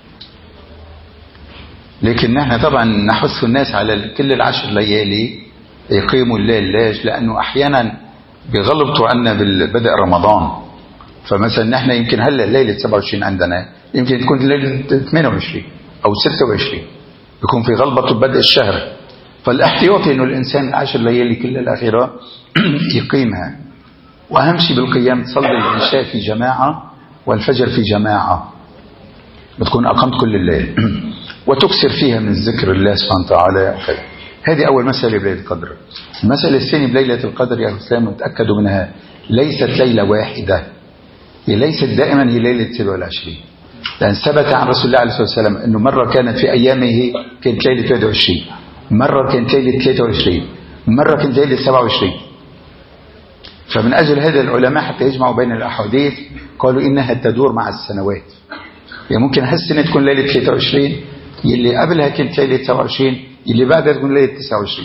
لكن نحن طبعا نحث الناس على كل العشر ليالي يقيموا الليل. ليش؟ لأنه أحيانا بيغلطوا عنا بالبدء رمضان. فمثلا نحن يمكن هلا ليلة سبعة وعشرين عندنا يمكن تكون ليلة ثمانية وعشرين أو ستة وعشرين، يكون في غلبة بدء الشهر. فالاحتياطي إنه الإنسان العشر ليالي كل الأخيرة يقيمها. وأهم شيء بالقيام تصلي العشاء في جماعة والفجر في جماعة، بتكون أقمت كل الليل وتكسر فيها من ذكر الله سبحانه وتعالى. هذه أول مسألة بليلة القدر. المسألة الثانية بليلة القدر يا أخوان متأكدوا منها، ليست ليلة واحدة، هي ليست دائما هي ليلة سبعة والعشرين، لأن ثبت عن رسول الله عليه الصلاة والسلام أنه مرة كانت في أيامه كانت ليلة واحد وعشرين، مرة كانت ليلة ثلاثة وعشرين، مرة كانت ليلة سبعة وعشرين. فمن أجل هذا العلماء حتى يجمعوا بين الأحاديث قالوا إنها تدور مع السنوات، يعني ممكن هالسنة تكون ليلة ثلاثة وعشرين، يلي قبلها كانت ليلة سبعة وعشرين، يلي بعدها تكون ليلة تسعة وعشرين.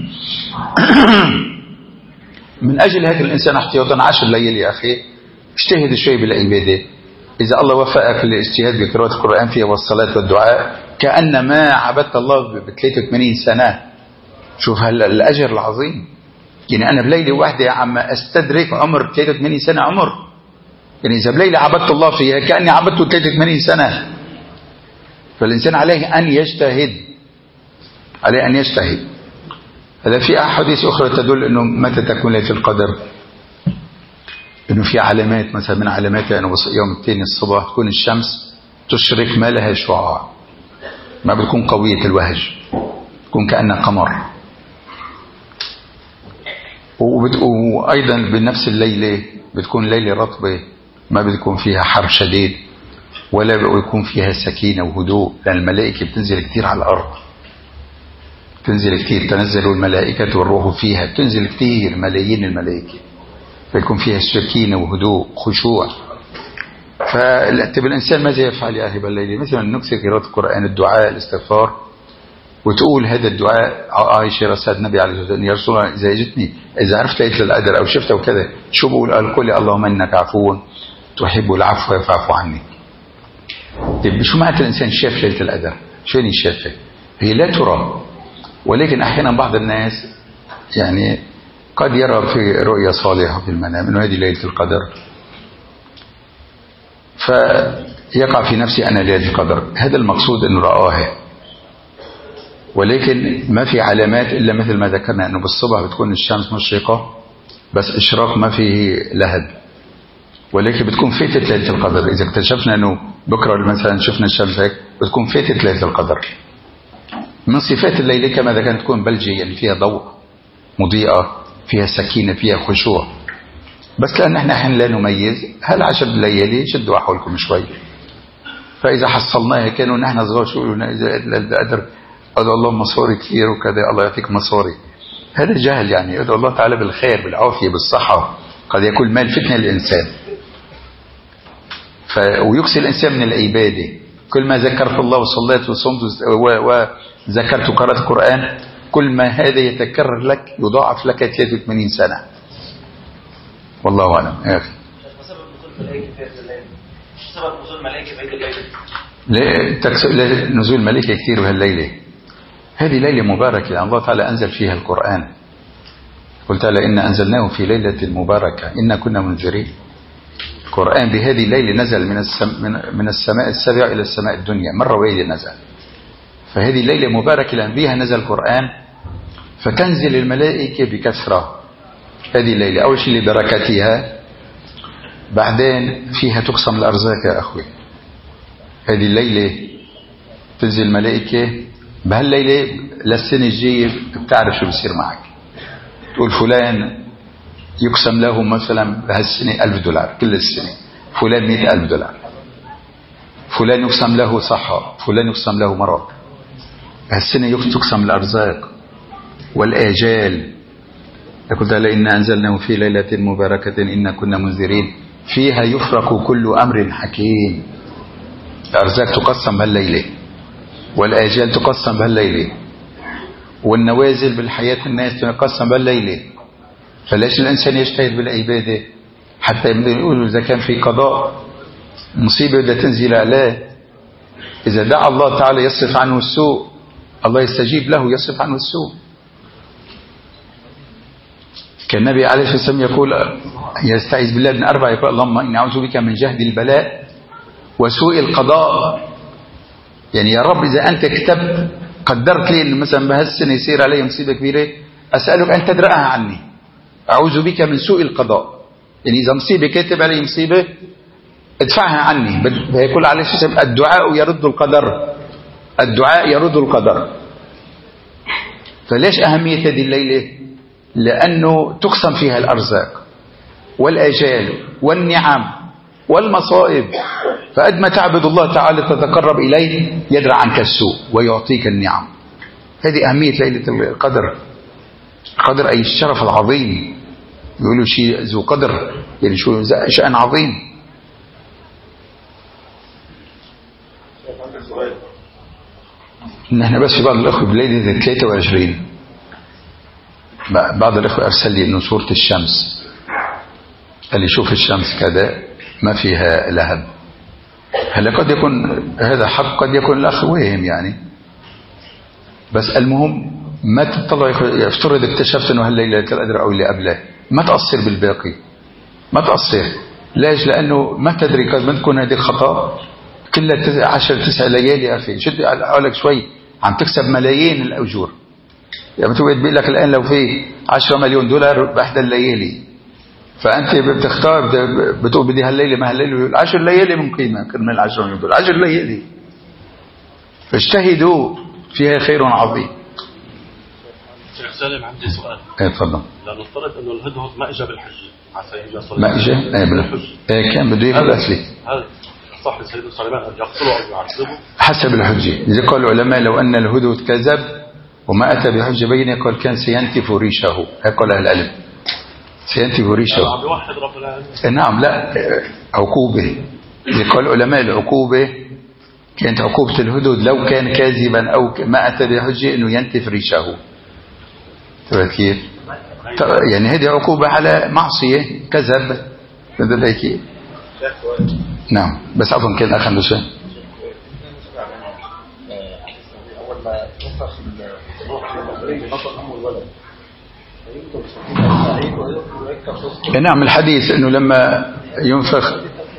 من أجل هذا الإنسان احتياطا عشر ليالي يا أخي اجتهد شوي بالعبادة. إذا الله وفقك للاجتهاد بقراءة القرآن فيها والصلاة والدعاء كأنما عبدت الله ب ثلاثة وثمانين سنة. شوف هلا الأجر العظيم، يعني أنا بليلة واحدة عم أستدرك عمر ثلاثة وثمانين سنة عمر، يعني إذا بليلة عبدت الله فيها كأني عبدته ثلاثة وثمانين سنة. فالإنسان عليه أن يجتهد، عليه أن يجتهد. هذا في أحاديث أخرى تدل أنه متى تكون ليلة القدر، أنه في علامات مثلا من علاماتها أنه يوم الثاني الصبح تكون الشمس تشرق ما لها شعاع، ما بتكون قوية الوهج، تكون كأنها قمر. وأيضا بنفس الليلة بتكون ليلة رطبة، ما بتكون فيها حر شديد ولا بيكون فيها سكينة وهدوء، لأن الملائكة بتنزل كتير على الأرض، تنزل كتير، تنزل الملائكة والروح فيها، تنزل كتير ملايين الملائكة، فيكون فيها سكينة وهدوء خشوع. فطب الإنسان ماذا يفعل يا أهل الليل؟ مثلا نكثر قراءة القرآن، الدعاء، الاستغفار، وتقول هذا الدعاء. عائشة رسالة النبي عليه الصلاة والسلام: يا رسول الله إذا جتني إذا عرفت ليلة القدر أو شفته وكذا شو بقول؟ قال: قل اللهم إنك عفو تحب العفو فاعف عني. طيب شو معنى الإنسان شاف ليلة القدر؟ شو يعني شافه؟ هي لا ترى، ولكن أحيانا بعض الناس يعني قد يرى في رؤيا صالحة في المنام إنه هذه ليلة القدر، فيقع في نفسي أنا ليلة القدر. هذا المقصود إنه رآها، ولكن ما في علامات إلا مثل ما ذكرنا، أنه بالصبح بتكون الشمس مشرقة بس إشراق ما فيه لهب، ولكن بتكون فاتت ليلة القدر. إذا اكتشفنا أنه بكرة مثلا شفنا الشمس هيك بتكون فاتت ليلة القدر. من صفات الليلة كما ذا كانت تكون بلجة، يعني فيها ضوء، مضيئة، فيها سكينة، فيها خشوع. بس لأن احنا حين لا نميز، هل عشر ليالي شدوا حولكم شوي، فإذا حصلناها كانوا نحن صغار شو يقولون إذا القدر أدعو الله مصوري كثير وكذا، الله يعطيك مصوري. هذا جهل، يعني أدعو الله تعالى بالخير بالعافية بالصحة، قد يكون مال فتنة للإنسان. ف... ويكسي الإنسان من العبادة، كل ما ذكرت الله وصليت وصمت وذكرت وقرأت القرآن، كل ما هذا يتكرر لك يضاعف لك ثلاثة وثمانين سنة. والله أعلم يا أخي. سبب نزول ملائكة في هذه الليلة؟ لا تكس... لا نزول ملائكة كثير بهالليلة. هذه ليلة مباركة لأن الله تعالى أنزل فيها القرآن. قلت تعالى إن أنزلناه في ليلة مباركة إنا كنا منذرين. القرآن بهذه الليلة نزل من السم... من... من السماء السابعة إلى السماء الدنيا مرة واحدة نزل. فهذه ليلة مباركة لأن بها نزل القرآن، فتنزل الملائكة بكثرة هذه الليلة. أول شيء لبركاتها، بعدين فيها تقسم الأرزاق يا أخوي. هذه الليلة تنزل الملائكة بهالليلة للسنة الجاية، بتعرف شو بصير معك. تقول فلان يقسم له مثلا بهالسنة ألف دولار كل السنة، فلان مئة ألف دولار، فلان يقسم له صحة، فلان يقسم له مرض. هالسنة تقسم الأرزاق والآجال. يقول تعالى إنا أنزلناه في ليلة مباركة إنا كنا منذرين فيها يفرق كل أمر حكيم. الأرزاق تقسم بهالليلة، والآجال تقسم بهالليلة، والنوازل بالحياة الناس تقسم بهالليلة. فلاش الإنسان يجتهد بالعبادة حتى يقولوا إذا كان في قضاء مصيبة بدها تنزل عليه، إذا دعا الله تعالى يصرف عنه السوء، الله يستجيب له يصرف عنه السوء. كان النبي عليه الصلاة والسلام يقول يستعيذ بالله من أربع، يقول اللهم إني أعوذ بك من جهد البلاء وسوء القضاء. يعني يا رب إذا أنت كتبت قدرت لي إن مثلا بهالسنة يصير علي مصيبة كبيرة، أسألك أن تدرأها عني. أعوذ بك من سوء القضاء، يعني إذا مصيبة كاتب علي مصيبة ادفعها عني. يقول عليه الصلاة والسلام الدعاء يرد القدر، الدعاء يرد القدر. فليش أهمية هذه الليلة؟ لأنه تقسم فيها الأرزاق والآجال والنعم والمصائب. فقد ما تعبد الله تعالى تتقرب إليه يدرع عنك السوء ويعطيك النعم. هذه أهمية ليلة القدر. القدر أي الشرف العظيم، يقولوا شيء ذو قدر، يعني شو شأن عظيم. نحن بس في بعض الأخوة بليلة ثلاثة وعشرين بعض الأخوة أرسل لي إنه صورة الشمس، قال لي شوف الشمس كذا ما فيها لهب. هلا قد يكون هذا حق، قد يكون الأخ وهم يعني، بس المهم ما تطلع. يفترض اكتشفت إنه هالليلة القدر أو اللي قبله، ما تأثر بالباقي، ما تأثر. ليش؟ لأنه ما تدري قد ما تكون هذه الخطأ كلها عشر تسع ليالي يا أخي. شد أقولك شوي، عم تكسب ملايين الأجور. يعني تقول بيقول لك الآن لو في عشرة مليون دولار بإحدى الليالي، فأنت بتختار بتقول بدي هالليلة ما هالليلة، عشر ليالي من قيمة من العشرة مليون دولار، عشر ليالي. فاجتهدوا فيها خير عظيم. شيخ سالم عندي سؤال. ايه تفضل. لو نفترض انه الهدهد ما اجى بالحج عسى يجي صلى ما اجى ايه بالحج ايه كان بده يجي بالاسلي. هل صح سيدنا سليمان ان يقتله او يعذبه؟ حسب الحجه. اذا قال العلماء لو ان الهدهد كذب وما اتى بحجه بينه قال كان سينتف ريشه. هيقول اهل العلم سينتف ريشه. عم بيوحد رب العالمين. نعم لا عقوبه. إذا قال العلماء العقوبه كانت عقوبه الهدهد لو كان كاذبا او ما اتى بحجه انه ينتف ريشه. كيف يعني هذه عقوبة على معصية كذب هذا هيك. نعم بس عفوا كان أخذ شيء. أول ما نفخ نعم الحديث إنه لما ينفخ.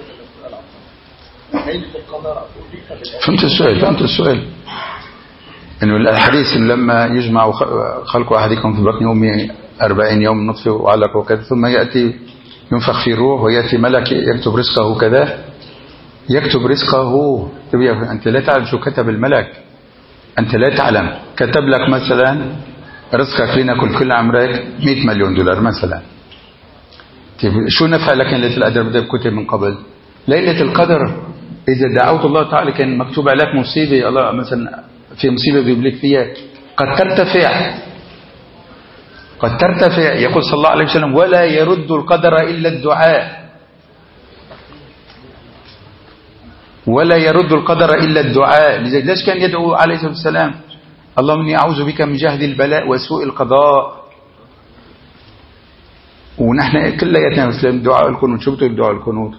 فهمت السؤال فهمت السؤال إنه الحديث إنه لما يجمع خلق أحدكم في بطن أمه أربعين يوم نطفه وعلق وكذا ثم يأتي ينفخ في الروح ويأتي ملك يكتب رزقه كذا يكتب رزقه. أنت لا تعلم شو كتب الملك. أنت لا تعلم كتب لك مثلا رزقك لنأكل كل عمرك مئة مليون دولار مثلا. شو نفع لك ليلة القدر بدأ بكتب من قبل. ليلة القدر إذا دعوت الله تعالى كان مكتوب عليك مصيبة الله مثلا في مصيبة بيبليك فيها قد ترتفع قد ترتفع. يقول صلى الله عليه وسلم ولا يرد القدر إلا الدعاء ولا يرد القدر إلا الدعاء. ليش كان يدعو عليه الصلاة والسلام اللهم إني أعوذ بك من جهد البلاء وسوء القضاء. ونحن كلياتنا مسلم دعاء القنوت. شو بتقول دعاء القنوت؟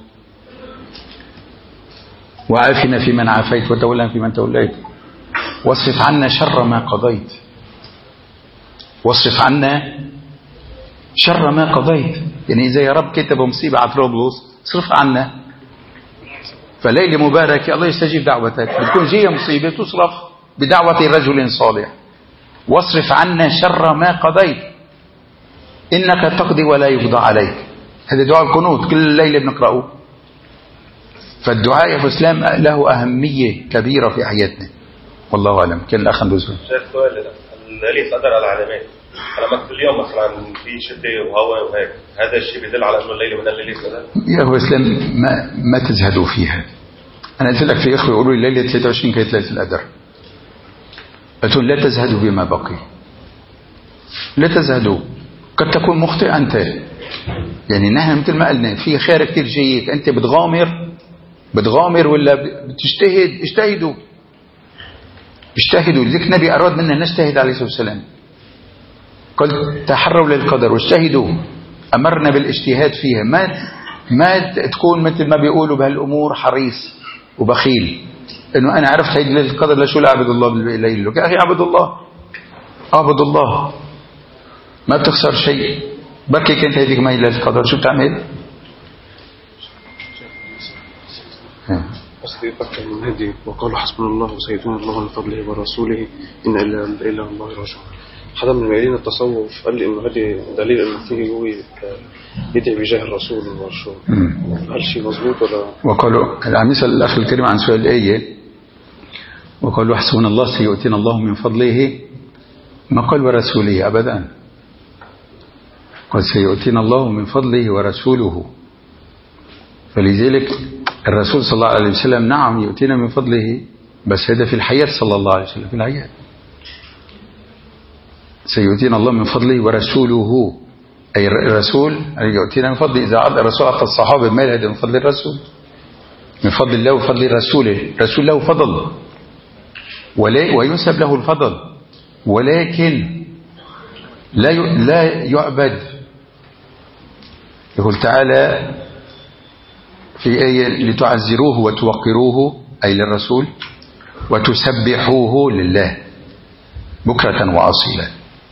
وعافنا في من عافيت وتولنا في من توليت واصرف عنا شر ما قضيت واصرف عنا شر ما قضيت. يعني إذا يا رب كتب مصيبة على طرابلس صرف عنا. فليلة مباركة الله يستجيب دعوتك. بتكون جاية مصيبة تصرف بدعوة رجل صالح. واصرف عنا شر ما قضيت إنك تقضي ولا يقضى عليك. هذا دعاء القنوت كل ليلة بنقرأه. فالدعاء يا اسلام له أهمية كبيرة في حياتنا والله أعلم. كان الأخ عنده سؤال. شايف سؤال ده الليلة قدر على العلامات. علامات كل يوم مثلا في شدة وهواء وهيك هذا الشيء بيدل على انه الليلة من الليلة قدر. يا هو اسلام ما ما تزهدوا فيها. أنا قلت لك في إخوة يقولوا لي ليلة ثلاثة وعشرين كانت ليلة القدر. قلت لهم لا تزهدوا بما بقي. لا تزهدوا. قد تكون مخطئ أنت. يعني نحن مثل ما قلنا في خير كتير جيد. أنت بتغامر بتغامر ولا بتجتهد. اجتهدوا اجتهدوا. لذلك النبي أراد منا نجتهد عليه الصلاة والسلام. قال تحروا للقدر واجتهدوا. أمرنا بالاجتهاد فيها. ما ما تكون مثل ما بيقولوا بهالأمور حريص وبخيل إنه أنا عرفت هيدي ليلة القدر لشو لا أعبد الله بالليل. يا أخي أعبد الله أعبد الله ما بتخسر شيء. بركي كنت هيديك ما هي ليلة القدر شو بتعمل؟ قصدي يفكر من هدي وقالوا حسبنا الله وسيدنا الله من فضله ورسوله إن إلا إلا الله راجعون. حدا من مالين التصوف قال لي إنه هذه دليل إنه فيه هو يدعي بجاه الرسول والرسول. هل شيء مظبوط ولا؟ وقالوا عم يسأل الأخ الكريم عن سؤال الآية وقالوا حسبنا الله سيؤتينا الله من فضله ما قال ورسوله أبدا. قال سيؤتينا الله من فضله ورسوله. فلذلك الرسول صلى الله عليه وسلم نعم يؤتينا من فضله بس هذا في الحياة صلى الله عليه وسلم في الحياة. سيؤتينا الله من فضله ورسوله أي الرسول يؤتينا من فضله. إذا عد الرسول أعطى الصحابة مال هذا من فضل الرسول من فضل الله وفضل رسوله. رسول له فضل وينسب له الفضل ولكن لا لا يعبد. يقول تعالى في آية لتعزروه وتوقروه أي للرسول وتسبحوه لله بكرة وأصيلا.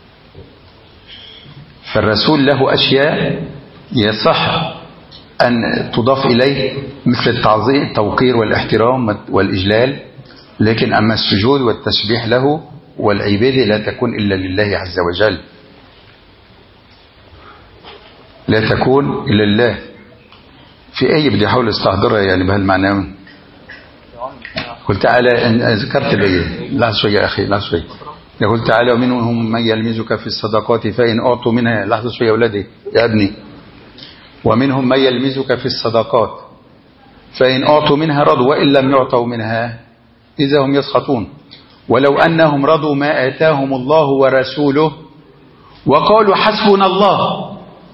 فالرسول له أشياء يصح أن تضاف إليه مثل التعظيم التوقير والاحترام والإجلال. لكن أما السجود والتسبيح له والعبادة لا تكون إلا لله عز وجل. لا تكون إلا لله. في أي بدي أحاول استحضرها يعني بهالمعنى. يقول تعالى إن ذكرت لي لا شوية يا أخي لا شوية. يقول تعالى ومنهم من يلمزك في الصدقات فإن أعطوا منها لحظة شوية يا أولادي يا ابني. ومنهم من يلمزك في الصدقات فإن أعطوا منها رضوا وإن لم يعطوا منها إذا هم يسخطون ولو أنهم رضوا ما آتاهم الله ورسوله وقالوا حسبنا الله.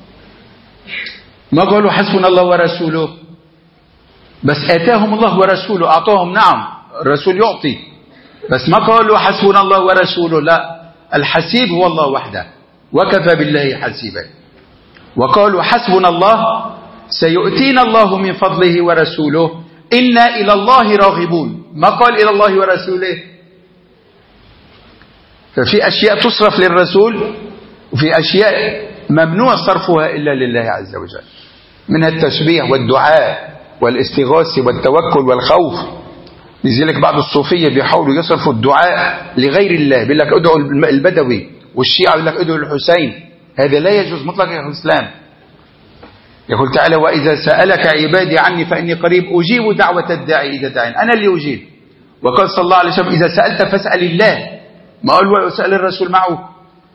ما قالوا حسبنا الله ورسوله بس آتاهم الله ورسوله أعطاهم نعم الرسول يعطي بس ما قالوا حسبنا الله ورسوله لا الحسيب هو الله وحده وكفى بالله حسيبا. وقالوا حسبنا الله سيؤتينا الله من فضله ورسوله إنا إلى الله راغبون. ما قال إلى الله ورسوله. ففي أشياء تصرف للرسول وفي أشياء ممنوع صرفها إلا لله عز وجل منها التسبيح والدعاء والاستغاثة والتوكل والخوف. لذلك بعض الصوفية بيحاولوا يصرفوا الدعاء لغير الله بيقول لك ادعوا البدوي والشيعة بيقول لك ادعوا الحسين. هذا لا يجوز مطلقا في الإسلام. يقول تعالى وإذا سألك عبادي عني فإني قريب أجيب دعوة الداعي إذا دعين. أنا اللي أجيب. وقال صلى الله عليه وسلم إذا سألت فاسأل الله ما قال وسأل الرسول معه.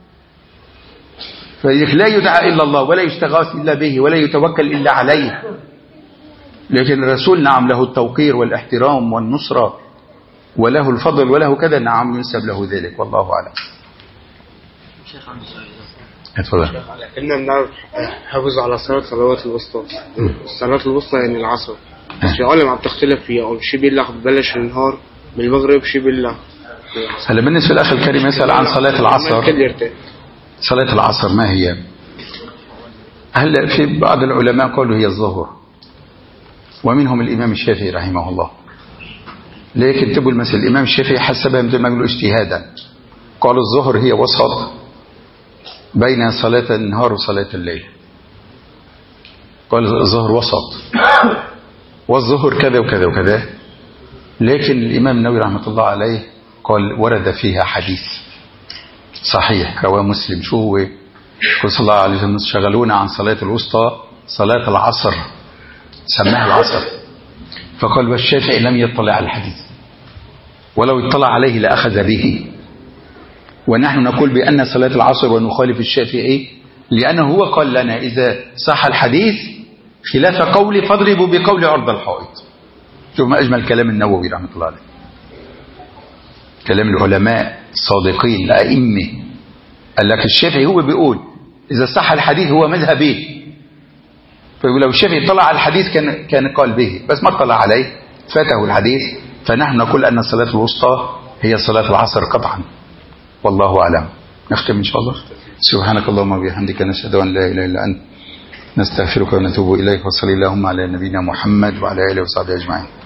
فإذا لا يدعى إلا الله ولا يستغاث إلا به ولا يتوكل إلا عليه. لكن الرسول نعم له التوقير والاحترام والنصرة وله الفضل وله كذا نعم ينسب له ذلك والله أعلم. شيخ عندي سؤال. اتفضل. إننا بنعرف حافظ على صلاة صلوات الوسطى. الصلاة الوسطى يعني العصر. في علماء بتختلف فيها أو شيء بيقول لك ببلش النهار من المغرب شيء بيقول لك. هلا بالنسبة للأخ الكريم يسأل عن صلاة العصر. صلاة العصر ما هي؟ هلا في بعض العلماء قالوا هي الظهر ومنهم الإمام الشافعي رحمه الله. لكن تبوا المثل الإمام الشافعي حسبها مثل ما يقولوا اجتهادا قال الظهر هي وسط بين صلاة النهار وصلاة الليل. قال الظهر وسط والظهر كذا وكذا وكذا. لكن الإمام النووي رحمة الله عليه قال ورد فيها حديث صحيح رواه مسلم. شو هو؟ قال صلى الله عليه وسلم شغلونا عن صلاة الوسطى صلاة العصر سماها العصر. فقال والشافعي لم يطلع على الحديث ولو اطلع عليه لأخذ به. ونحن نقول بأن صلاة العصر ونخالف الشافعي لأنه هو قال لنا إذا صح الحديث خلاف قولي فاضربوا بقول عرض الحائط. شوف ما أجمل كلام النووي رحمة الله عليه. كلام العلماء الصادقين الأئمة. قال لك الشافعي هو بيقول إذا صح الحديث هو مذهبي. فلو الشافعي طلع على الحديث كان كان قال به بس ما طلع عليه فاته الحديث. فنحن نقول أن الصلاة الوسطى هي صلاة العصر قطعا والله أعلم. نختم إن شاء الله. سبحانك اللهم وبحمدك نشهد أن لا إله إلا أنت نستغفرك ونتوب إليك وصلي اللهم على نبينا محمد وعلى آله وصحبه أجمعين.